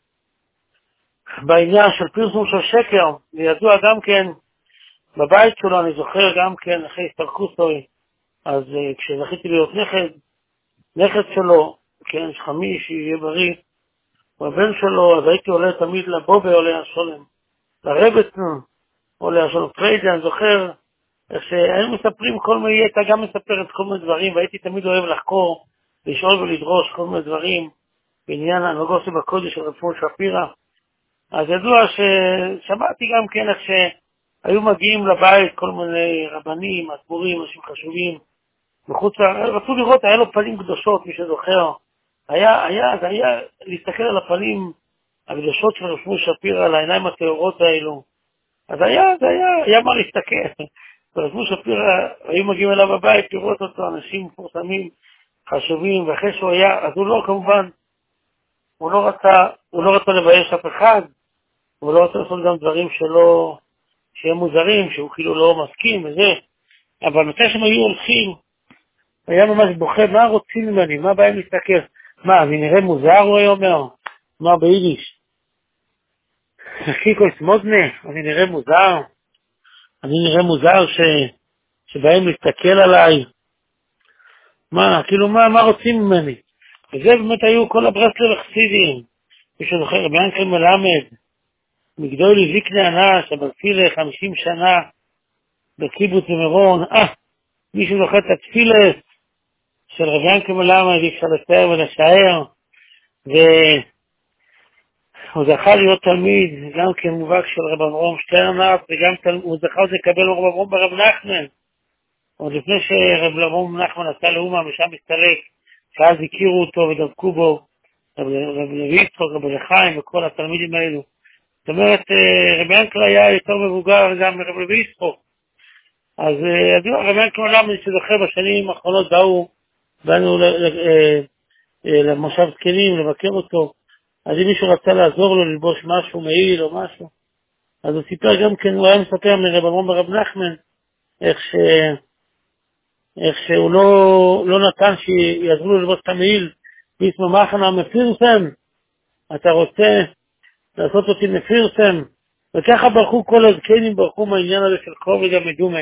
בעניין של פרסום של שקר. וידוע גם כן בבית שלו, אני זוכר גם כן אחרי הסתרקוסוי, אז uh, כשזכיתי להיות נכד, נכד שלו, כן, חמי, שיהיה בריא, הוא הבן שלו, אז הייתי עולה תמיד לבובה, עולה השולם, לרבטן, עולה השולם פריידה, אני זוכר איך שהיינו מספרים כל מיני, היא הייתה גם מספרת כל מיני דברים, והייתי תמיד אוהב לחקור, לשאול ולדרוש כל מיני דברים, בעניין הנוגות שבקודש של רב שמואל שפירא. אז ידוע ששמעתי גם כן איך שהיו מגיעים לבית כל מיני רבנים, אדמו"רים, אנשים חשובים, מחוץ, רצו לראות, היה לו פנים קדושות, מי שזוכר. היה, היה, זה היה להסתכל על הפנים הקדושות של רב שמואל שפירא, על העיניים הטהורות האלו. אז היה, זה היה, היה מה להסתכל. רב שמואל שפירא, היו מגיעים אליו בבית לראות אותו, אנשים מפורסמים, חשובים, ואחרי שהוא היה, אז הוא לא, כמובן, הוא לא רצה, הוא לא רצה לבייש אף אחד, הוא לא רצה לעשות גם דברים שלא, שהם מוזרים, שהוא כאילו לא מסכים וזה, אבל מתי שהם היו הולכים, היה ממש בוכה, מה רוצים ממני, מה באים להסתכל, מה, אני נראה מוזר, הוא היה אומר, מה ביידיש, קיקו סמודנה, אני נראה מוזר, אני נראה מוזר ש, שבאים להסתכל עליי, מה, כאילו מה, מה רוצים ממני, וזה באמת היו כל הברסלב החסידים, מי שזוכר, ביאנקל מלמד, מגדולי זיקני אנש, אבל תפילה חמישים שנה בקיבוץ במירון, אה, מי שזוכר את התפילה של רב יענקל מלמד, אי אפשר לתאר ולשער, והוא זכה להיות תלמיד, גם כן מובהק של רב אברהם שטרנאפ, וגם תל... הוא זכה לקבל רב אברהם ברב נחמן, עוד לפני שרב אברהם נחמן עשה לאומה ושם הסתלק, שאז הכירו אותו ודבקו בו, רב לוי יצחק, רב לחיים וכל התלמידים האלו. זאת אומרת, רב יענקל היה יותר מבוגר גם מרב לוי יצחק. אז ידוע, רב יענקל מלמד שזוכר בשנים האחרונות באו, באנו למושב זקנים, לבקר אותו, אז אם מישהו רצה לעזור לו ללבוש משהו, מעיל או משהו, אז הוא סיפר גם כן, הוא היה מספר מרב אברהם ברב נחמן, איך, ש... איך שהוא לא, לא נתן שיעזרו לו ללבוש את המעיל, ביסמו מחנה מפירסם, אתה רוצה לעשות אותי מפירסם, וככה ברחו כל הזקנים, ברחו מהעניין הזה של כובד המדומה.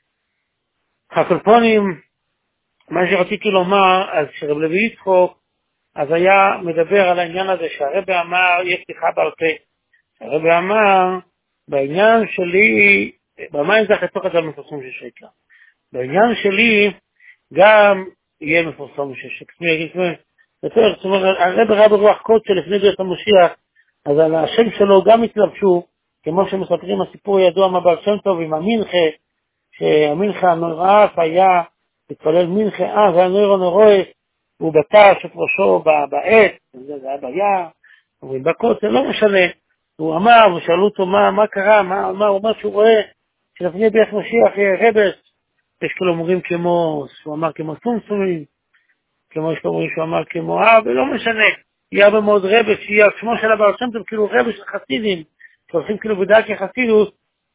הקולפונים, מה שרציתי לומר, אז שרב לוי יצחק, אז היה מדבר על העניין הזה שהרבא אמר, יש שיחה בעל פה, הרבא אמר, בעניין שלי, במים זה חצוך את המפורסם של שקר. בעניין שלי, גם יהיה מפורסם של שקר. זאת אומרת, הרבא ראה ברוח קודש לפני בית המשיח, אז על השם שלו גם התלבשו, כמו שמספרים הסיפור ידוע מבעל שם טוב עם המנחה, שהמנחה הנורא היה, התפלל מנחה, אה, זה הנוירו נורוי, הוא בטש את ראשו בעט, זה היה ביער, ובקוץ, זה לא משנה. הוא אמר, ושאלו אותו מה, מה קרה, מה, מה, הוא אומר שהוא רואה, שלפני בית משיח יהיה רבס, יש כאלה אומרים כמו, שהוא אמר כמו סומסומים, כמו יש כאלה אומרים שהוא אמר כמו, אה, ולא משנה, יהיה הרבה מאוד רבס, שיהיה שמו של הבעל שם טוב, כאילו רבס של חסידים, שהולכים כאילו בדעה כחסידוס,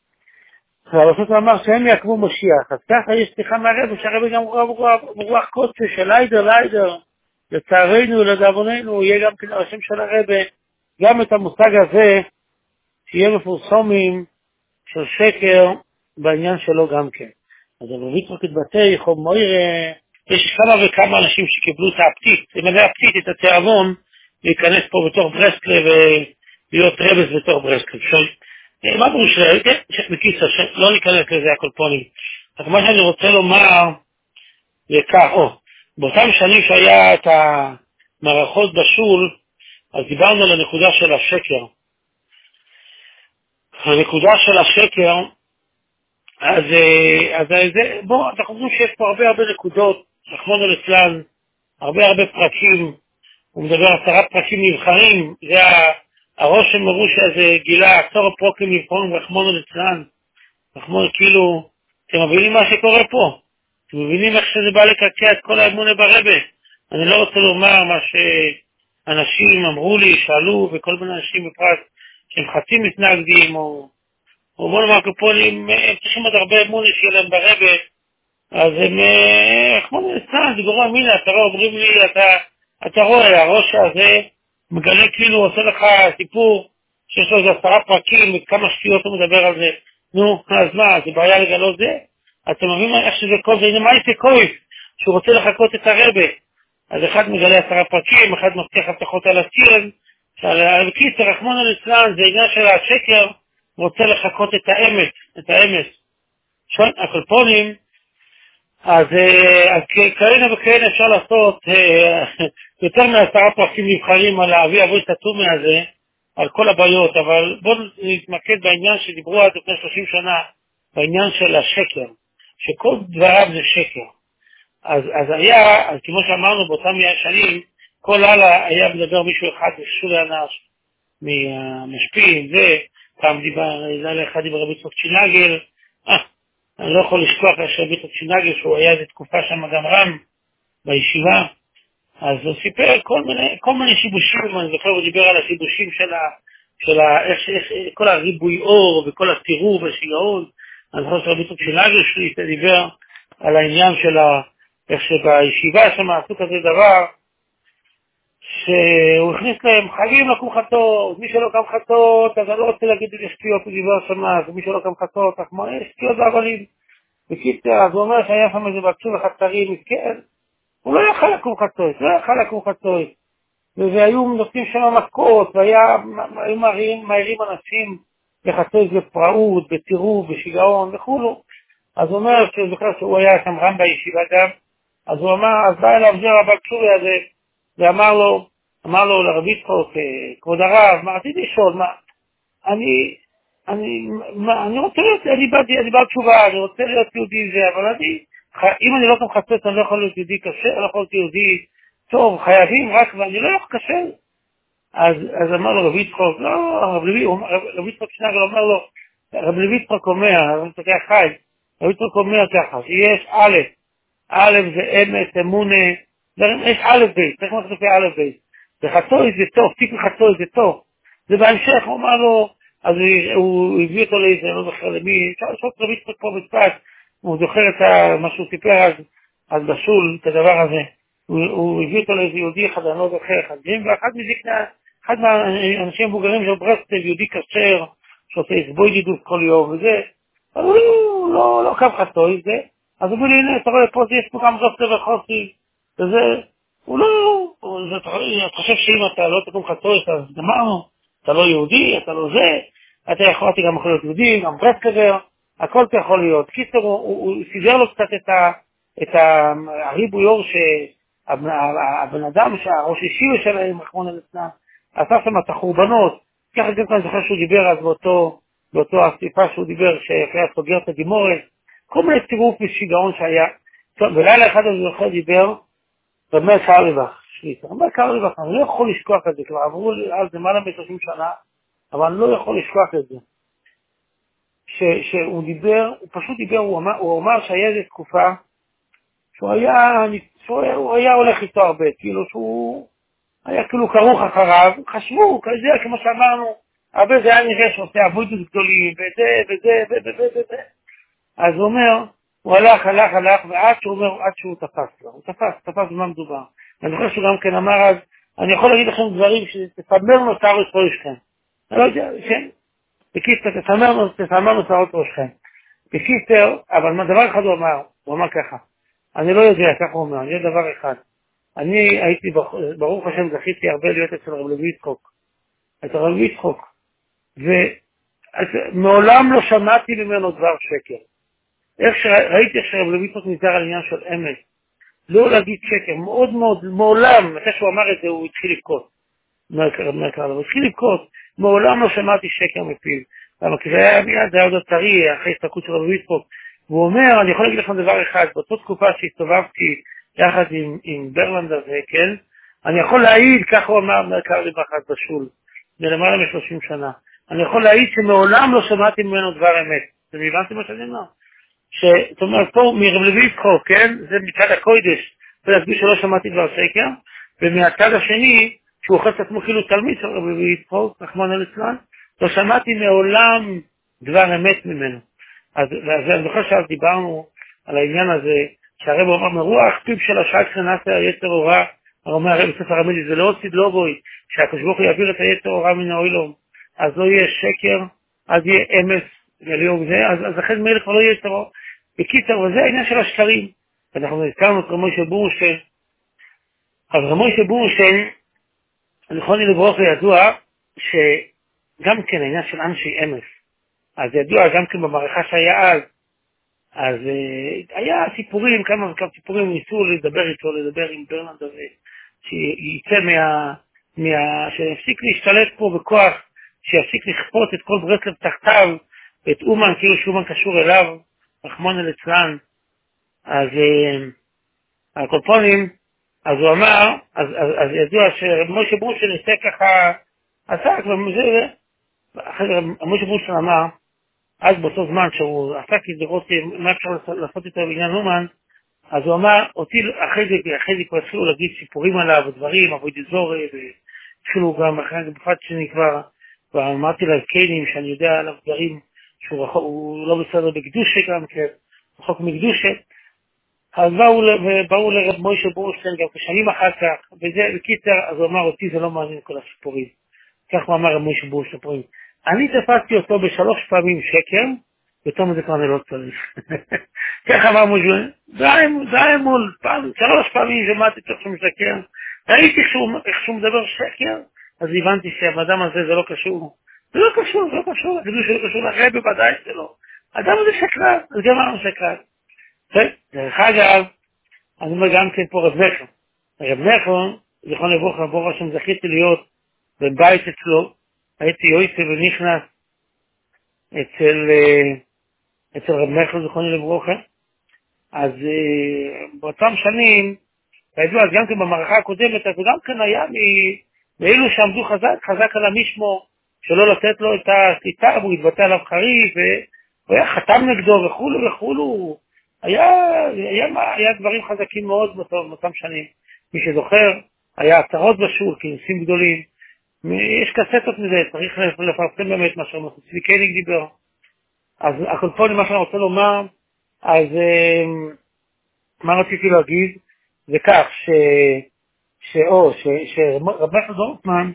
והרשות אמר שהם יעקבו משיח, אז ככה יש שיחה מהרבס, שהרבס גם רוח קודש של ליידר, ליידר, לצערנו ולדאבוננו, יהיה גם כן השם של הרבס, גם את המושג הזה, שיהיה מפורסמים של שקר בעניין שלו גם כן. אז הרב יצחק התבטא, יכול מויר, יש כמה וכמה אנשים שקיבלו את האפתית, אם זה האפתית, את התיאבון, להיכנס פה בתוך ברסלב ולהיות רבס בתוך ברסלב. מה ברור שבקיסה, לא להיכנס לזה הקולפונים. אז מה שאני רוצה לומר, זה כך, או, באותם שנים שהיה את המערכות בשול, אז דיברנו על הנקודה של השקר. הנקודה של השקר, אז, אז זה, בוא, אנחנו חושבים שיש פה הרבה הרבה נקודות, רחמנא ליצלן, הרבה הרבה פרקים, הוא מדבר עשרה פרקים נבחרים, זה הראש של מרושה, זה גילה עשרה פרקים נבחרים, רחמנא ליצלן, רחמנא, כאילו, אתם מבינים מה שקורה פה? אתם מבינים איך שזה בא לקעקע את כל האמונה ברבה? אני לא רוצה לומר מה שאנשים אמרו לי, שאלו, וכל מיני אנשים בפרט, שהם חצי מתנגדים, או, או בוא נאמר קופונים, הם צריכים עוד הרבה אמונה שיהיה להם ברבה, אז הם, כמו נצטן, דיברו אמינה, אתה רואה, אומרים לי, אתה, אתה רואה, הראש הזה מגלה כאילו, עושה לך סיפור, שיש לו איזה עשרה פרקים, וכמה שטויות הוא מדבר על זה, נו, אז מה, זה בעיה לגלות זה? אתם מבינים איך שזה כל זה, הנה מה יצא כויף, שהוא רוצה לחכות את הרבה, אז אחד מגלה עשרה פרקים, אחד מבטיח הבטחות על הסטירן, על קיצר, רחמנא ליצלן, זה עניין של השקר, רוצה לחכות את האמת, את האמת. שון, הקולפונים, אז, אז כאלה וכאלה אפשר לעשות יותר מעשרה פרקים נבחרים על האבי אבוי סתומי הזה, על כל הבעיות, אבל בואו נתמקד בעניין שדיברו עד לפני שלושים שנה, בעניין של השקר, שכל דבריו זה שקר. אז, אז היה, אז כמו שאמרנו באותם שנים, כל הלאה היה מדבר מישהו אחד, שולי אנש, מהמשפיעים, ופעם דיבר, לילה אחד דיבר רבי יצחק צ'ינגל, אה, אני לא יכול לשכוח רבי יצחק צ'ינגל, שהוא היה איזו תקופה שם גם רם, בישיבה, אז הוא סיפר כל מיני, כל מיני שיבושים, אני זוכר, הוא דיבר על השיבושים של ה, של ה, איך, איך, כל הריבוי אור, וכל הטירוף והשיגעון, אני זוכר שרבי יצחק צ'ינגל שלי, דיבר על העניין של ה, איך שבישיבה שם עשו כזה דבר, שהוא הכניס להם, חייבים לקום חצות, מי שלא קם חצות, אז אני לא רוצה להגיד את שטויות, הוא דיבר שם, מי שלא קם חצות, אז מה, יש שטויות והגולים. בקיצר, אז הוא אומר שהיה שם איזה בקשו וחצרים, מסכן, הוא לא יכל לקום חצות, לא יכל לקום חצות, והיו נותנים שם מכות, והיו מהירים אנשים לחצות בפראות, בטירוף, בשיגעון וכולו. אז הוא אומר, שהוא זוכר שהוא היה שם רם בישיבה גם, אז הוא אמר, אז בא אליו זה רבק שורי הזה, ואמר לו, אמר לו לרבי יצחק, כבוד הרב, מה רציתי לשאול, מה, אני, אני, מה, אני רוצה להיות, אני באתי, אני בא תשובה, אני רוצה להיות יהודי זה, אבל אני, אם אני לא כאן חצות, אני לא יכול להיות יהודי קשה, אני לא יכול להיות יהודי טוב, חייבים רק, ואני לא יכול קשה. אז, אז אמר לו רבי יצחק, לא, רבי יצחק שנגל אומר לו, רבי יצחק אומר, רבי יצחק היה חי, רבי יצחק אומר ככה, שיש א', א' זה אמת, אמונה, יש א' ב', צריך מחזוקי א' ב', וחצוי זה טוב, תיק וחצוי זה טוב, זה בהמשך, הוא אמר לו, אז הוא הביא אותו לאיזה, לא זוכר למי, אפשר לשאול רבי יצחק פה בצפת, הוא זוכר את מה שהוא סיפר אז, אז בשול, את הדבר הזה, הוא, הוא הביא אותו לאיזה יהודי אחד, אני לא זוכר, אחד, ואחד מזיקנה, אחד מהאנשים המבוגרים של ברסלב, יהודי כשר, שעושה הסבוי גידוף כל יום, וזה, אבל הוא לא, לא קו חצוי, זה, אז הוא אומר לי, הנה, אתה רואה, פה יש פה גם זופטר וחוסי, וזה, הוא לא, אתה חושב שאם אתה לא תקום חצוי, אז גמרנו, אתה לא יהודי, אתה לא זה, אתה יכול גם יכול להיות יהודי, גם ברסלבר, הכל אתה יכול להיות. קיצר, הוא, הוא, הוא סידר לו קצת את, ה, את ה, הריבוי אור שהבן אדם, שהראש אישי שלהם, רחמנא ליצלן, עשה שם את החורבנות, ככה גם אני זוכר שהוא דיבר אז באותו, באותו הסיפה שהוא דיבר, שהיה סוגר את הגימורת, כל מיני טירוף ושיגעון שהיה. טוב, ולילה אחד אני זוכר דיבר, במר קרליבך, שליטה. במר קרליבך, אני לא יכול לשכוח את זה, כבר עברו אז למעלה מ-שלושים שנה, אבל אני לא יכול לשכוח את זה. ש, שהוא דיבר, הוא פשוט דיבר, הוא אמר, הוא אמר שהיה איזו תקופה, שהוא היה, שהוא היה, הוא היה הולך איתו הרבה, כאילו שהוא היה כאילו כרוך אחריו, חשבו, כזה, כמו שאמרנו, הרבה זה היה נראה שעושה עבודות גדולים, וזה, וזה, וזה, וזה, וזה. אז הוא אומר, הוא הלך, הלך, הלך, ועד שהוא אומר, עד שהוא תפס לו, הוא תפס, תפס במה מדובר. אני זוכר שהוא גם כן אמר אז, אני יכול להגיד לכם דברים שתסמר לו שערות ראשכם. אני לא יודע, כן? בקיצר, תסמר לו שערות ראשכם. בקיצר, אבל מה דבר אחד הוא אמר, הוא אמר ככה, אני לא יודע, ככה הוא אומר, אני יודע דבר אחד. אני הייתי, ברוך השם, זכיתי הרבה להיות אצל רב לוי יצחק. אצל רב לוי יצחק. ומעולם לא שמעתי ממנו דבר שקר. איך שראיתי איך שרב לוי יצחק נזהר על עניין של אמת. לא להגיד שקר, מאוד מאוד, מעולם, מתי שהוא אמר את זה, הוא התחיל לבכות. הוא התחיל לבכות, מעולם לא שמעתי שקר מפיו. למה כי זה היה מיד, זה היה עוד טרי, אחרי הסתכלות של רבי יצחק. והוא אומר, אני יכול להגיד לכם דבר אחד, באותה תקופה שהסתובבתי יחד עם, עם ברלנד הזה, כן? אני יכול להעיד, כך הוא אמר, מרכב לבחת בשול, בלמעלה מ-שלושים שנה. אני יכול להעיד שמעולם לא שמעתי ממנו דבר אמת. אתם הבנתם מה שאני אומר? זאת אומרת, פה מרבי יצחק, כן? זה מצד הקודש, ולהסביר שלא שמעתי דבר שקר, ומהצד השני, שהוא אוכל את עצמו כאילו תלמיד של רבי יצחק, רחמנא ליצלן, לא שמעתי מעולם דבר אמת ממנו. אז, אז אני זוכר שאז דיברנו על העניין הזה, שהרב אומר, מרוח פיו של השק שנעשה היצר הורא, אומר הרב בספר המדיס, זה לא עושים לא בוי, שהקדוש ברוך הוא יעביר את היצר הורא מן העולם, אז לא יהיה שקר, אז יהיה אמס, אז, אז לכן מלך כבר לא יהיה יצר הורא. בקיצר, וזה העניין של השקרים. אנחנו הזכרנו את רמוי של בורשטיין, אז רמוי של בורשטיין, נכון לברוך וידוע, שגם כן העניין של אנשי אמס, אז ידוע גם כן במערכה שהיה אז, אז uh, היה סיפורים, כמה וכמה סיפורים, ניסו לדבר איתו, לדבר עם ברלנד הזה, שיצא מה, מה, שיפסיק להשתלט פה בכוח, שיפסיק לכפות את כל ברסלב תחתיו, את אומן, כאילו שאומן קשור אליו, רחמנא ליצלן. אז uh, הקולפונים, אז הוא אמר, אז, אז, אז ידוע שמשה ברושטיין ניסה ככה, עסק, וזה, אחרי משה ברושטיין אמר, אז באותו זמן שהוא עסק לראות מה אפשר לעשות איתו בעניין אומן, אז הוא אמר, אותי אחרי זה, אחרי זה כבר התחילו להגיד סיפורים עליו, ודברים, אבוי דזורי, והתחילו גם אחרי זה בפרט שאני כבר, כבר אמרתי לזקנים שאני יודע עליו דברים שהוא רחוק, הוא לא בסדר בקדושה גם, כי רחוק מקדושה, אז באו, באו לרב מוישה בורשטיין גם כשנים אחר כך, וזה בקיצר, אז הוא אמר, אותי זה לא מעניין כל הסיפורים. כך הוא אמר רב מוישה בורשטיין. אני תפסתי אותו בשלוש פעמים שקר, ותום זה כבר אני לא צריך. כך אמר מוישה, די מול, פעם, שלוש פעמים שמעתי תוך שהוא משקר, ראיתי איך שהוא מדבר שקר, אז הבנתי שהאדם הזה זה לא קשור. זה לא קשור, זה לא קשור, זה לא קשור לרבי בוודאי שלו. האדם הזה שקרן, אז גם אמרנו שקרן. דרך אגב, אני אומר גם כן פה רב נחמן. רב נחמן, זכרון לברכה, ברוך השם זכיתי להיות בבית אצלו, הייתי יועץ ונכנס אצל, אצל רב נחמן זכרון לברכה, אז באותם שנים, הידוע, אז גם כן במערכה הקודמת, אז הוא גם כן היה מאלו שעמדו חזק, חזק על המשמו, שלא לתת לו את השליטה, והוא התבטא עליו חריף, והוא היה חתם נגדו וכולו וכולו, היה, היה, היה דברים חזקים מאוד באותם שנים. מי שזוכר, היה הצהרות בשול, כינוסים גדולים. יש קסטות מזה, צריך לפרסם באמת מה שאומר. צבי קניג דיבר. אז הקולפונים, מה שאני רוצה לומר, אז מה רציתי להגיד? זה כך, ש... שאו, ש... שרב נחמן דורפמן,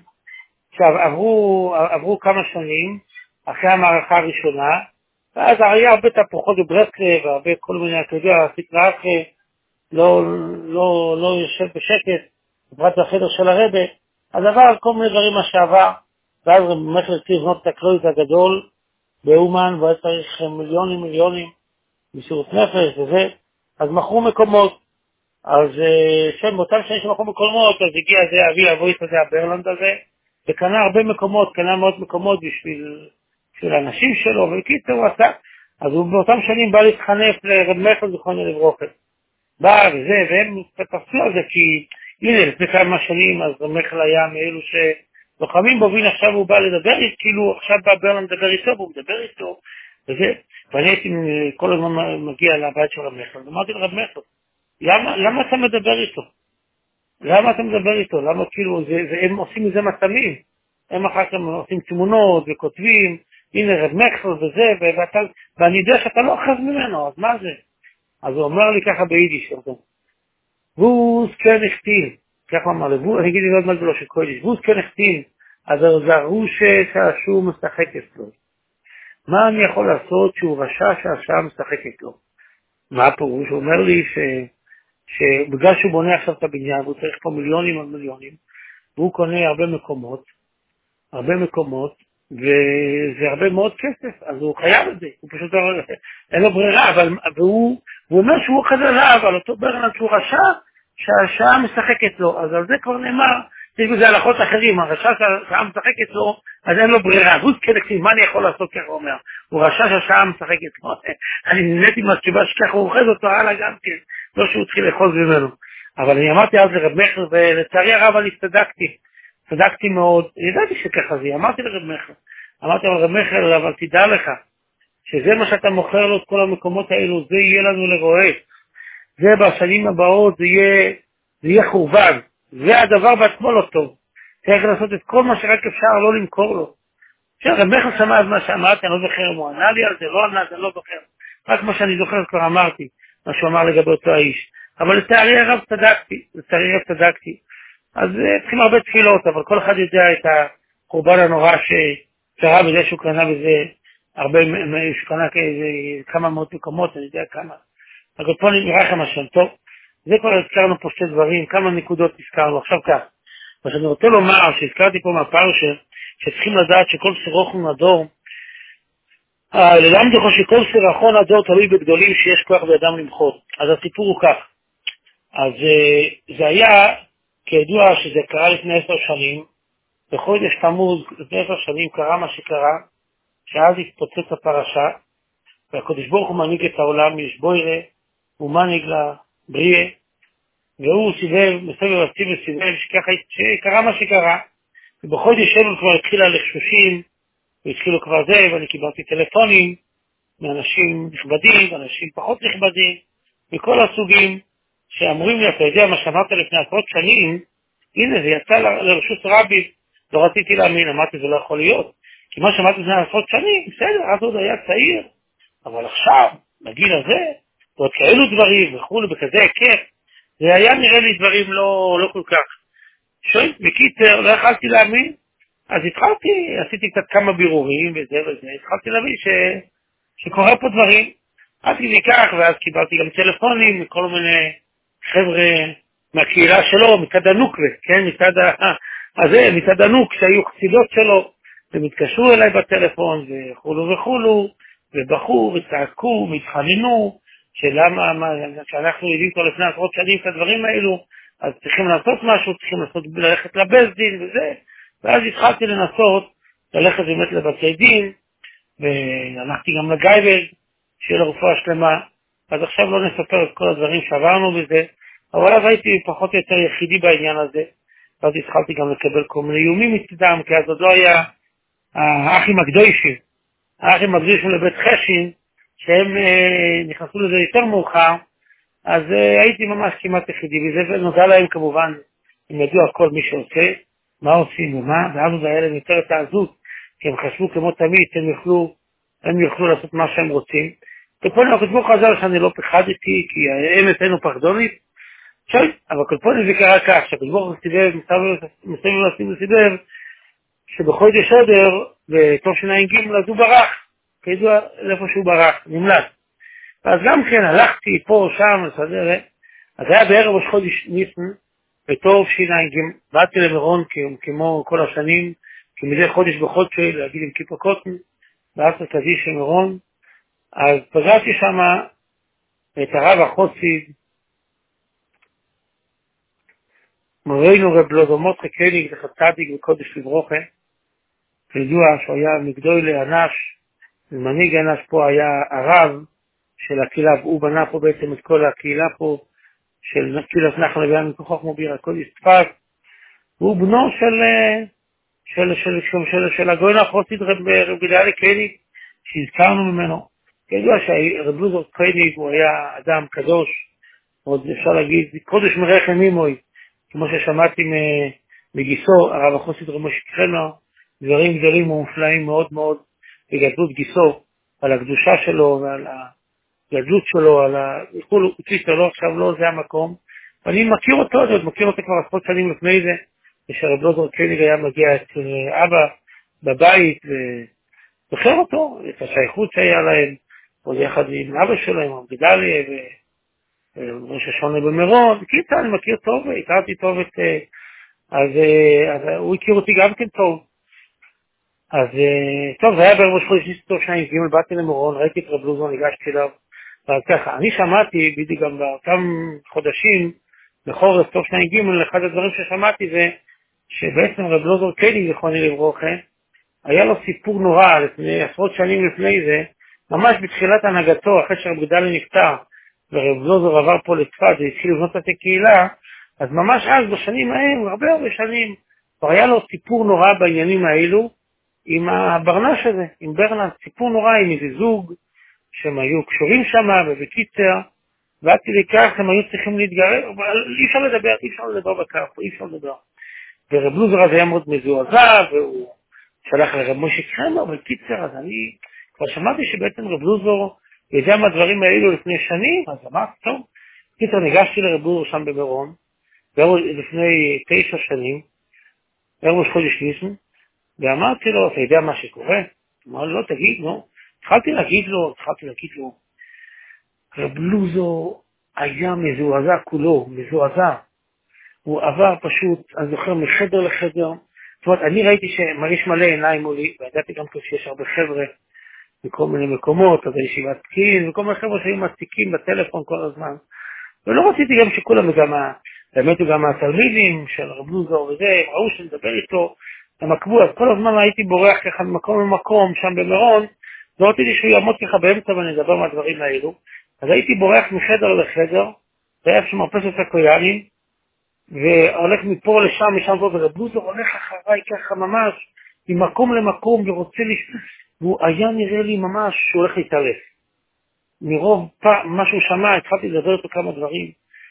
שעברו עברו כמה שנים, אחרי המערכה הראשונה, ואז היה הרבה תפוחות בברסלב, והרבה כל מיני, אתה יודע, הסטרא אחרי, לא, לא, לא יושב בשקט, בפרט בחדר של הרבה, אז עבר על כל מיני דברים מה שעבר, ואז באמת רציתי לבנות את הקרויז הגדול באומן, והיה צריך מיליונים מיליונים, מסירות נפש וזה, אז מכרו מקומות, אז שם באותם שנים שמכרו מקומות, אז הגיע זה אבי אבוית הזה, הברלנד הזה, וקנה הרבה מקומות, קנה מאות מקומות בשביל... של האנשים שלו, וקיצר הוא עשה, אז הוא באותם שנים בא להתחנף לרב נחמן זכרונו לברכה. בא וזה, והם תפסו על זה, כי הנה, לפני כמה שנים, אז רב נחמן היה מאלו שלוחמים בו, והנה עכשיו הוא בא לדבר, כאילו עכשיו בא ברלנד לדבר איתו, והוא מדבר איתו, וזה, ואני הייתי כל הזמן מגיע לבית של רב נחמן, ואמרתי לרב נחמן, למה, למה אתה מדבר איתו? למה אתה מדבר איתו? למה כאילו, זה, זה, הם עושים מזה מצמים, הם אחר כך עושים תמונות וכותבים, הנה רב נחמן וזה, ואתה, ואני יודע שאתה לא אחז ממנו, אז מה זה? אז הוא אומר לי ככה ביידיש, ווס כן הכתיב, ככה אמר לי, אני אגיד לי עוד מעט בלו של קודש, ווס כן הכתיב, אז זרו שהשעשוע משחק אצלו. מה אני יכול לעשות שהוא רשע שהשעה משחקת לו? מה הפירוש? הוא אומר לי ש, שבגלל שהוא בונה עכשיו את הבניין, והוא צריך פה מיליונים על מיליונים, והוא קונה הרבה מקומות, הרבה מקומות, וזה הרבה מאוד כסף, אז הוא חייב את זה, הוא פשוט אין לו ברירה, אבל, והוא, הוא אומר שהוא חזר עליו, על אותו ברלנד שהוא רשע, שהשעה משחקת לו, אז על זה כבר נאמר, יש בזה הלכות אחרים, הרשע שהשעה משחקת לו, אז אין לו ברירה, גוס כדקסיב, מה אני יכול לעשות ככה הוא אומר? הוא רשע שהשעה משחקת לו, אני נהניתי מהתשובה שככה הוא אוחז אותו הלאה גם כן, לא שהוא התחיל לאחוז ממנו. אבל אני אמרתי אז לרב מחר, ולצערי הרב אני צדקתי, צדקתי מאוד, ידעתי שככה זה, אמרתי לרב מחר, אמרתי לרב מחר, אבל תדע לך, שזה מה שאתה מוכר לו את כל המקומות האלו, זה יהיה לנו לרועץ, זה בשנים הבאות, זה יהיה, זה יהיה חורבן, זה הדבר בעצמו לא טוב, צריך לעשות את כל מה שרק אפשר לא למכור לו. עכשיו, מחר שמע אז מה שאמרתי, אני לא זוכר אם הוא ענה לי על זה, לא ענה, אני לא זוכר, רק מה שאני זוכר כבר אמרתי, מה שהוא אמר לגבי אותו האיש, אבל לצערי הרב צדקתי, לצערי הרב צדקתי, אז צריכים הרבה תפילות, אבל כל אחד יודע את החורבן הנורא שקרה בזה שהוא קנה בזה, הרבה, שהוא קנה כמה מאות מקומות, אני יודע כמה, אבל פה נראה לכם השם טוב, זה כבר הזכרנו פה שתי דברים, כמה נקודות הזכרנו, עכשיו כך, מה שאני רוצה לומר, שהזכרתי פה מהפרשה, שצריכים לדעת שכל סירוכון הדור, ללמדו שכל סירחון הדור תלוי בגדולים שיש כוח בידם למחות, אז הסיפור הוא כך, אז זה היה, כידוע שזה קרה לפני עשר שנים, בחודש תמוז לפני עשר שנים קרה מה שקרה, שאז התפוצץ הפרשה, והקדוש ברוך הוא מנהיג את העולם, יש בוירה, הוא מנהיג לבריאה, והוא סיבב, מסבב עשי וסיבב, שככה שקרה מה שקרה, ובחודש אלול כבר התחילה לחשושים, והתחילו כבר זה, ואני קיבלתי טלפונים, מאנשים נכבדים, ואנשים פחות נכבדים, מכל הסוגים, שאמורים לי, אתה יודע מה שאמרת לפני עשרות שנים, הנה זה יצא לרשות רבי, לא רציתי להאמין, אמרתי זה לא יכול להיות, כי מה שאמרתי לפני עשרות שנים, בסדר, אז עוד היה צעיר, אבל עכשיו, בגיל הזה, ועוד כאלו דברים, וכו' בכזה היקף, זה היה נראה לי דברים לא, לא כל כך. שואל, בקיצר, לא יכלתי להאמין, אז התחלתי, עשיתי קצת כמה בירורים וזה וזה, התחלתי להבין ש... שקורה פה דברים, עד כדי כך, ואז קיבלתי גם טלפונים מכל מיני חבר'ה מהקהילה שלו, מצד הנוקווה, כן, מצד ה... הזה, מצד הנוק, שהיו חסידות שלו, והם התקשרו אליי בטלפון, וכולו וכולו, ובחו וצעקו, והתחננו, שלמה, מה, שאנחנו יודעים כבר לפני עשרות שנים את הדברים האלו, אז צריכים לעשות משהו, צריכים לעשות, ללכת לבית דין וזה, ואז התחלתי לנסות, ללכת באמת לבתי דין, והלכתי גם לגייבר, שיהיה לרפואה שלמה, אז עכשיו לא נספר את כל הדברים שעברנו בזה, אבל אז הייתי פחות או יותר יחידי בעניין הזה, ואז התחלתי גם לקבל כל מיני איומים מצדם, כי אז עוד לא היה האחים הקדושים, האחים הקדושים לבית חשין, שהם אה, נכנסו לזה יותר מאוחר, אז אה, הייתי ממש כמעט יחידי בזה, ונודע להם כמובן, הם ידעו הכל מי שעושה, מה עושים ומה, ואז עוד היה להם יותר את העזות, כי הם חשבו כמו תמיד, הם יוכלו, הם יוכלו לעשות מה שהם רוצים, קלפונים הקדמו חזר שאני לא פחדתי, כי הם אצלנו פחדונית, שוי, אבל קלפונים זה קרה כך, שהקדמו סיבב, מסביב לשים לסיבב, שבחודש אדר, בתוף שניים גימל, אז הוא ברח, כידוע לאיפה שהוא ברח, נמלט. אז גם כן הלכתי פה, שם, לסדר, אז היה בערב ראש חודש ניסן, בתוף שניים גימל, באתי למירון כמו כל השנים, כמדי חודש בחודשי, להגיד עם כיפה קוטן, בארץ הכללי של מירון, אז פגשתי שם את הרב החוסיד, מורנו רב לוזומוטחה קניג, זכר צדיק וקודש לברוכה, כידוע שהוא היה מגדולי אנש, ומנהיג אנש פה היה הרב של הקהילה, הוא בנה פה בעצם את כל הקהילה פה, של קהילת נחל אביעם מכוחו מוביר הקודש צפת, והוא בנו של, של, של, של, של, של הגויין החוסיד רב, רב גדלי קניג, שהזכרנו ממנו. כידוע שהרב לוזור קניג הוא היה אדם קדוש, עוד אפשר להגיד, קודש מרחם אימוי, כמו ששמעתי מגיסו, הרב החוסיד רב משה קרמר, דברים גדולים ומופלאים מאוד מאוד בגדלות גיסו, על הקדושה שלו ועל הגדלות שלו, על הכל הוציא שלו, עכשיו לא זה המקום, ואני מכיר אותו, עוד מכיר אותו כבר עשרות שנים לפני זה, כשהרב לוזור קניג היה מגיע את אבא בבית וזוכר אותו, את השייכות שהיה להם, עוד יחד עם אבא שלהם, עם גדליה וראש השונה במירון, קיצה אני מכיר טוב, הכרתי טוב את, אז, אז הוא הכיר אותי גם כן טוב, אז טוב, זה היה בערב ראש חודש ניסן תוף שניים גימל, באתי למירון, ראיתי את רב לוזור, ניגשתי אליו, ואז ככה, אני שמעתי בדיוק גם באותם חודשים, בחורף תוף שניים גימל, אחד הדברים ששמעתי זה שבעצם רב לוזור קייניג, זכרונו לברכה, היה לו סיפור נורא לפני, עשרות שנים לפני זה, ממש בתחילת הנהגתו, אחרי שרב גדליה נפטר, ורב לוזור עבר פה לצפת והתחיל לבנות את הקהילה, אז ממש אז בשנים ההם, הרבה הרבה שנים, כבר היה לו סיפור נורא בעניינים האלו, עם הברנש הזה, עם ברנד, סיפור נורא עם איזה זוג, שהם היו קשורים שם, ובקיצר, ועד כדי כך הם היו צריכים להתגרר, אבל אי אפשר לדבר, אי אפשר לדבר בקר, אי אפשר לדבר. ורב לוזור הזה היה מאוד מזועזע, והוא שלח לרב משה קרמר, בקיצר, אז אני כבר שמעתי שבעצם רב לוזור ידע מהדברים האלו לפני שנים, אז אמרתי, טוב, קיצר ניגשתי לרב לוזור שם במירון, לפני תשע שנים, ערב חודש ניסן, ואמרתי לו, אתה יודע מה שקורה? אמר לו, לא, תגיד, נו. התחלתי להגיד לו, התחלתי להגיד לו, רב לוזור היה מזועזע כולו, מזועזע. הוא עבר פשוט, אני זוכר, מחדר לחדר. זאת אומרת, אני ראיתי שמרגיש מלא עיניים מולי, וידעתי גם שיש הרבה חבר'ה בכל מיני מקומות, אז הישיבת קין, וכל מיני חבר'ה שהיו מעסיקים בטלפון כל הזמן. ולא רציתי גם שכולם, וגם, באמת גם התלמידים של רב לוזור וזה, הם ראו שנדבר איתו, הם עקבו, אז כל הזמן הייתי בורח ככה ממקום למקום שם במירון, לא רציתי שהוא יעמוד ככה באמצע ונדבר מהדברים האלו, אז הייתי בורח מחדר לחדר, והיה שם מרפסת הקויאנים, והולך מפה לשם, משם פה, ורב לוזור הולך אחריי ככה ממש, ממקום למקום, ורוצה לי, והוא היה נראה לי ממש שהוא הולך להתעלף. מרוב פעם, מה שהוא שמע, התחלתי לדבר איתו כמה דברים.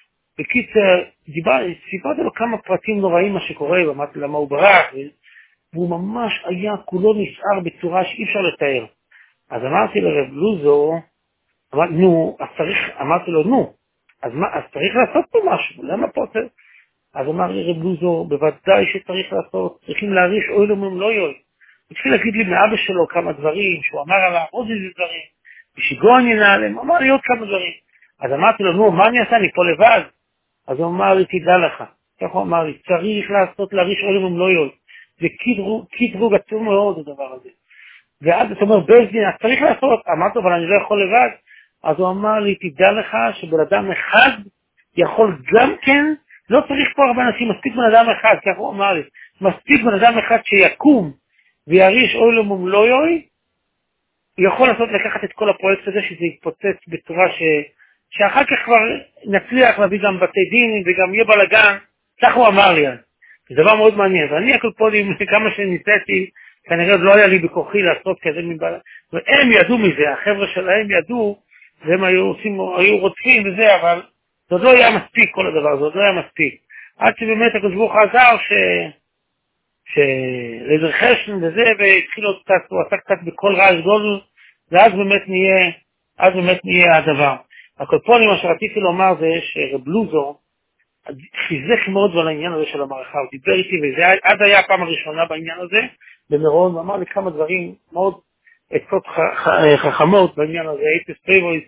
בקיצר, סיפרתי לו כמה פרטים נוראים מה שקורה, ואמרתי למה הוא ברח, והוא ממש היה כולו נסער בצורה שאי אפשר לתאר. אז אמרתי לרב לוזור, אמרתי, נו, אז צריך, אמרתי לו, נו, אז, מה, אז צריך לעשות פה משהו, למה פה צריך? אז אמר לי רב לוזור, בוודאי שצריך לעשות, צריכים להריש אוי למום לא יוי. הוא התחיל להגיד לי מאבא שלו כמה דברים, שהוא אמר עליו עוד איזה דברים, ושיגון ינעלם, אמר לי עוד כמה דברים. אז אמרתי לו, נו, מה אני אעשה, אני פה לבד? אז הוא אמר לי, תדע לך, כך הוא אמר לי, צריך לעשות להריש אוי למום לא יוי. זה קטרוג עצום מאוד הדבר הזה. ואז אתה אומר, בזדין, אז צריך לעשות, אמרתי, אבל אני לא יכול לבד. אז הוא אמר לי, תדע לך שבן אדם אחד יכול גם כן, לא צריך פה הרבה אנשים, מספיק בן אדם אחד, כך הוא אמר לי, מספיק בן אדם אחד שיקום ויריש אוי למום לא יוי, הוא יכול לעשות לקחת את כל הפרויקט הזה שזה יתפוצץ בצורה ש... שאחר כך כבר נצליח להביא גם בתי דין וגם יהיה בלגן, כך הוא אמר לי אז. זה דבר מאוד מעניין, ואני הכל פה כמה שניסיתי, כנראה לא היה לי בכוחי לעשות כזה מבעלה, והם ידעו מזה, החבר'ה שלהם ידעו, והם היו, עושים, היו רוצים וזה, אבל זה עוד לא היה מספיק כל הדבר, זה עוד לא היה מספיק. עד שבאמת הקדוש ברוך הוא עזר ש... שלעזר חשן וזה, והתחיל עוד קצת, הוא עשה קצת בכל רעש גודל, ואז באמת נהיה, אז באמת נהיה הדבר. הקופונים, מה שרציתי לומר זה שרב לוזור, חיזק מאוד על העניין הזה של המערכה, הוא דיבר איתי, וזה אז היה הפעם הראשונה בעניין הזה, במירון, ואמר לי כמה דברים מאוד עצות חכמות בעניין הזה, הייתי סטייבויס,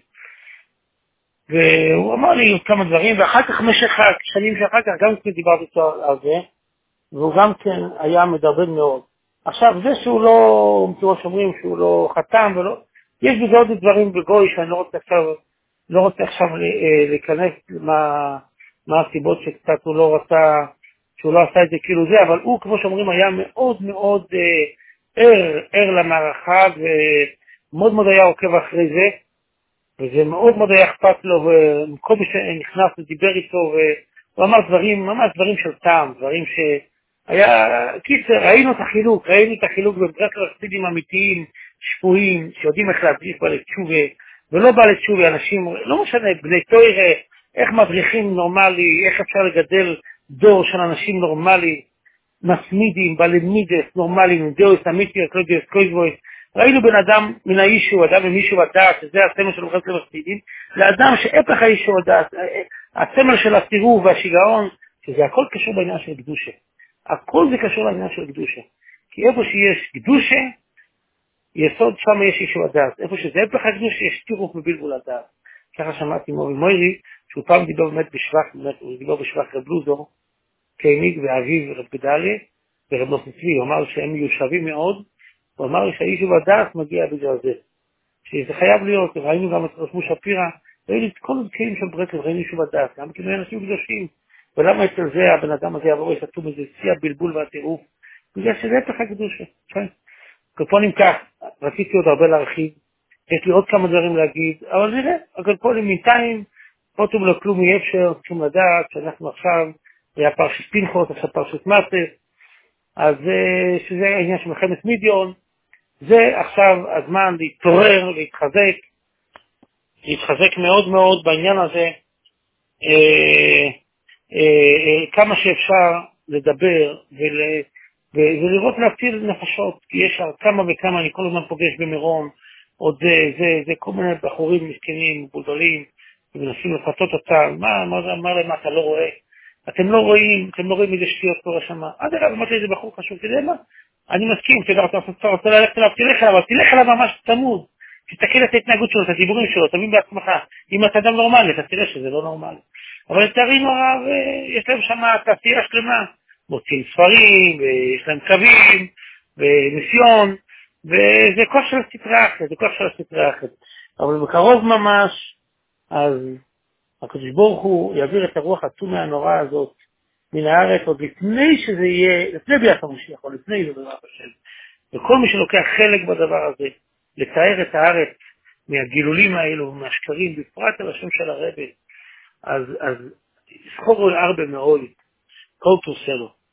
והוא אמר לי כמה דברים, ואחר כך משך השנים שאחר כך גם כן דיברתי איתו על זה, והוא גם כן היה מדרבן מאוד. עכשיו, זה שהוא לא, כמו שאומרים, שהוא לא חתם ולא, יש בזה עוד דברים בגוי שאני לא רוצה עכשיו, לא רוצה עכשיו להיכנס מה, מה הסיבות שקצת הוא לא רצה, שהוא לא עשה את זה כאילו זה, אבל הוא, כמו שאומרים, היה מאוד מאוד אה, ער, ער למערכה, ומאוד מאוד היה עוקב אחרי זה, וזה מאוד מאוד היה אכפת לו, וכל מי שנכנס ודיבר איתו, והוא אמר דברים, ממש דברים של טעם, דברים שהיה, קיצר, ראינו את החילוק, ראינו את החילוק בברסלר חסידים אמיתיים, שפויים, שיודעים איך להדריך בעלי תשובה, ולא בעלי תשובה, אנשים, לא משנה, בני תוירה, איך מדריכים נורמלי, איך אפשר לגדל דור של אנשים נורמלי, מסמידים, בעלי מידס, נורמליים, דאוס אמיתיות, לא דאוס קויזבויס, ראינו בן אדם מן האישו, אדם ממישהו הדעת, שזה הסמל של ברסלר חסידים, לאדם שהפך האישו הדעת, הסמל של הסירוב והשיגעון, שזה הכל קשור בעניין של קדושה. הכל זה קשור לעניין של קדושה. כי איפה שיש קדושה, יסוד שם יש אישו הדעת. איפה שזה הפך הקדושה, יש טירוף מבלבול הדעת. ככה שמעתי מורי מוירי, שהוא פעם דיבר באמת בשבח, באמת, הוא דיבר בשבח רב לוזור, קייניג ואביב רב גדליה, ורב נוסן צבי, הוא אמר שהם מיושבים מאוד, הוא אמר שהאישו הדעת מגיע בגלל זה. שזה חייב להיות, ראינו גם את רשמו שפירה, ראינו את כל הזכאים של ברסלב, ראינו אישו הדעת, גם כי אנשים קדושים, ולמה אצל זה הבן אדם הזה יעבור יסתום איזה שיא הבלבול והטירוף? בגלל שזה הפך הקדושה, כן? הקלפונים כך, רציתי עוד הרבה להרחיב, יש לי עוד כמה דברים להגיד, אבל נראה, הקלפונים בינתיים, לא טוב לו כלום אי אפשר, צריכים לדעת שאנחנו עכשיו, היה פרשת פינחוס, עכשיו פרשת מסס, אז שזה העניין של מלחמת מידיון, זה עכשיו הזמן להתעורר, להתחזק, להתחזק מאוד מאוד בעניין הזה, אה, אה, כמה שאפשר לדבר ול, ולראות להציל נפשות, כי יש כמה וכמה, אני כל הזמן פוגש במירון, עוד זה, זה, זה כל מיני בחורים מסכנים, בולדלים, ומנסים לפתות אותם, מה, מה, מה, מה אתה לא רואה? אתם לא רואים, אתם לא רואים איזה שטויות קורה שם. עד אגב, אמרתי איזה בחור חשוב, תדע מה? אני מסכים, תדע, אתה רוצה ללכת אליו, תלך אליו, אבל תלך אליו ממש צמוד. תסתכל את ההתנהגות שלו, את הדיבורים שלו, תבין בעצמך. אם אתה אדם נורמלי, אתה תראה שזה לא נורמלי. אבל לצערנו הרב, יש להם שם תעשייה שלמה. מוצאים ספרים, ויש להם קווים, וניסיון, וזה כוח של הספרה אחרת, זה כוח של הספרה אחרת. אבל בקרוב ממש, אז הקדוש ברוך הוא יעביר את הרוח הטומאה הנוראה הזאת מן הארץ, עוד לפני שזה יהיה, לפני ביאת המשיח, או לפני זה בעזרת השם. וכל מי שלוקח חלק בדבר הזה, לתאר את הארץ מהגילולים האלו, מהשקרים, בפרט על השם של הרבי, אז, אז סחורו הרבה מאוד, כל תוסלו.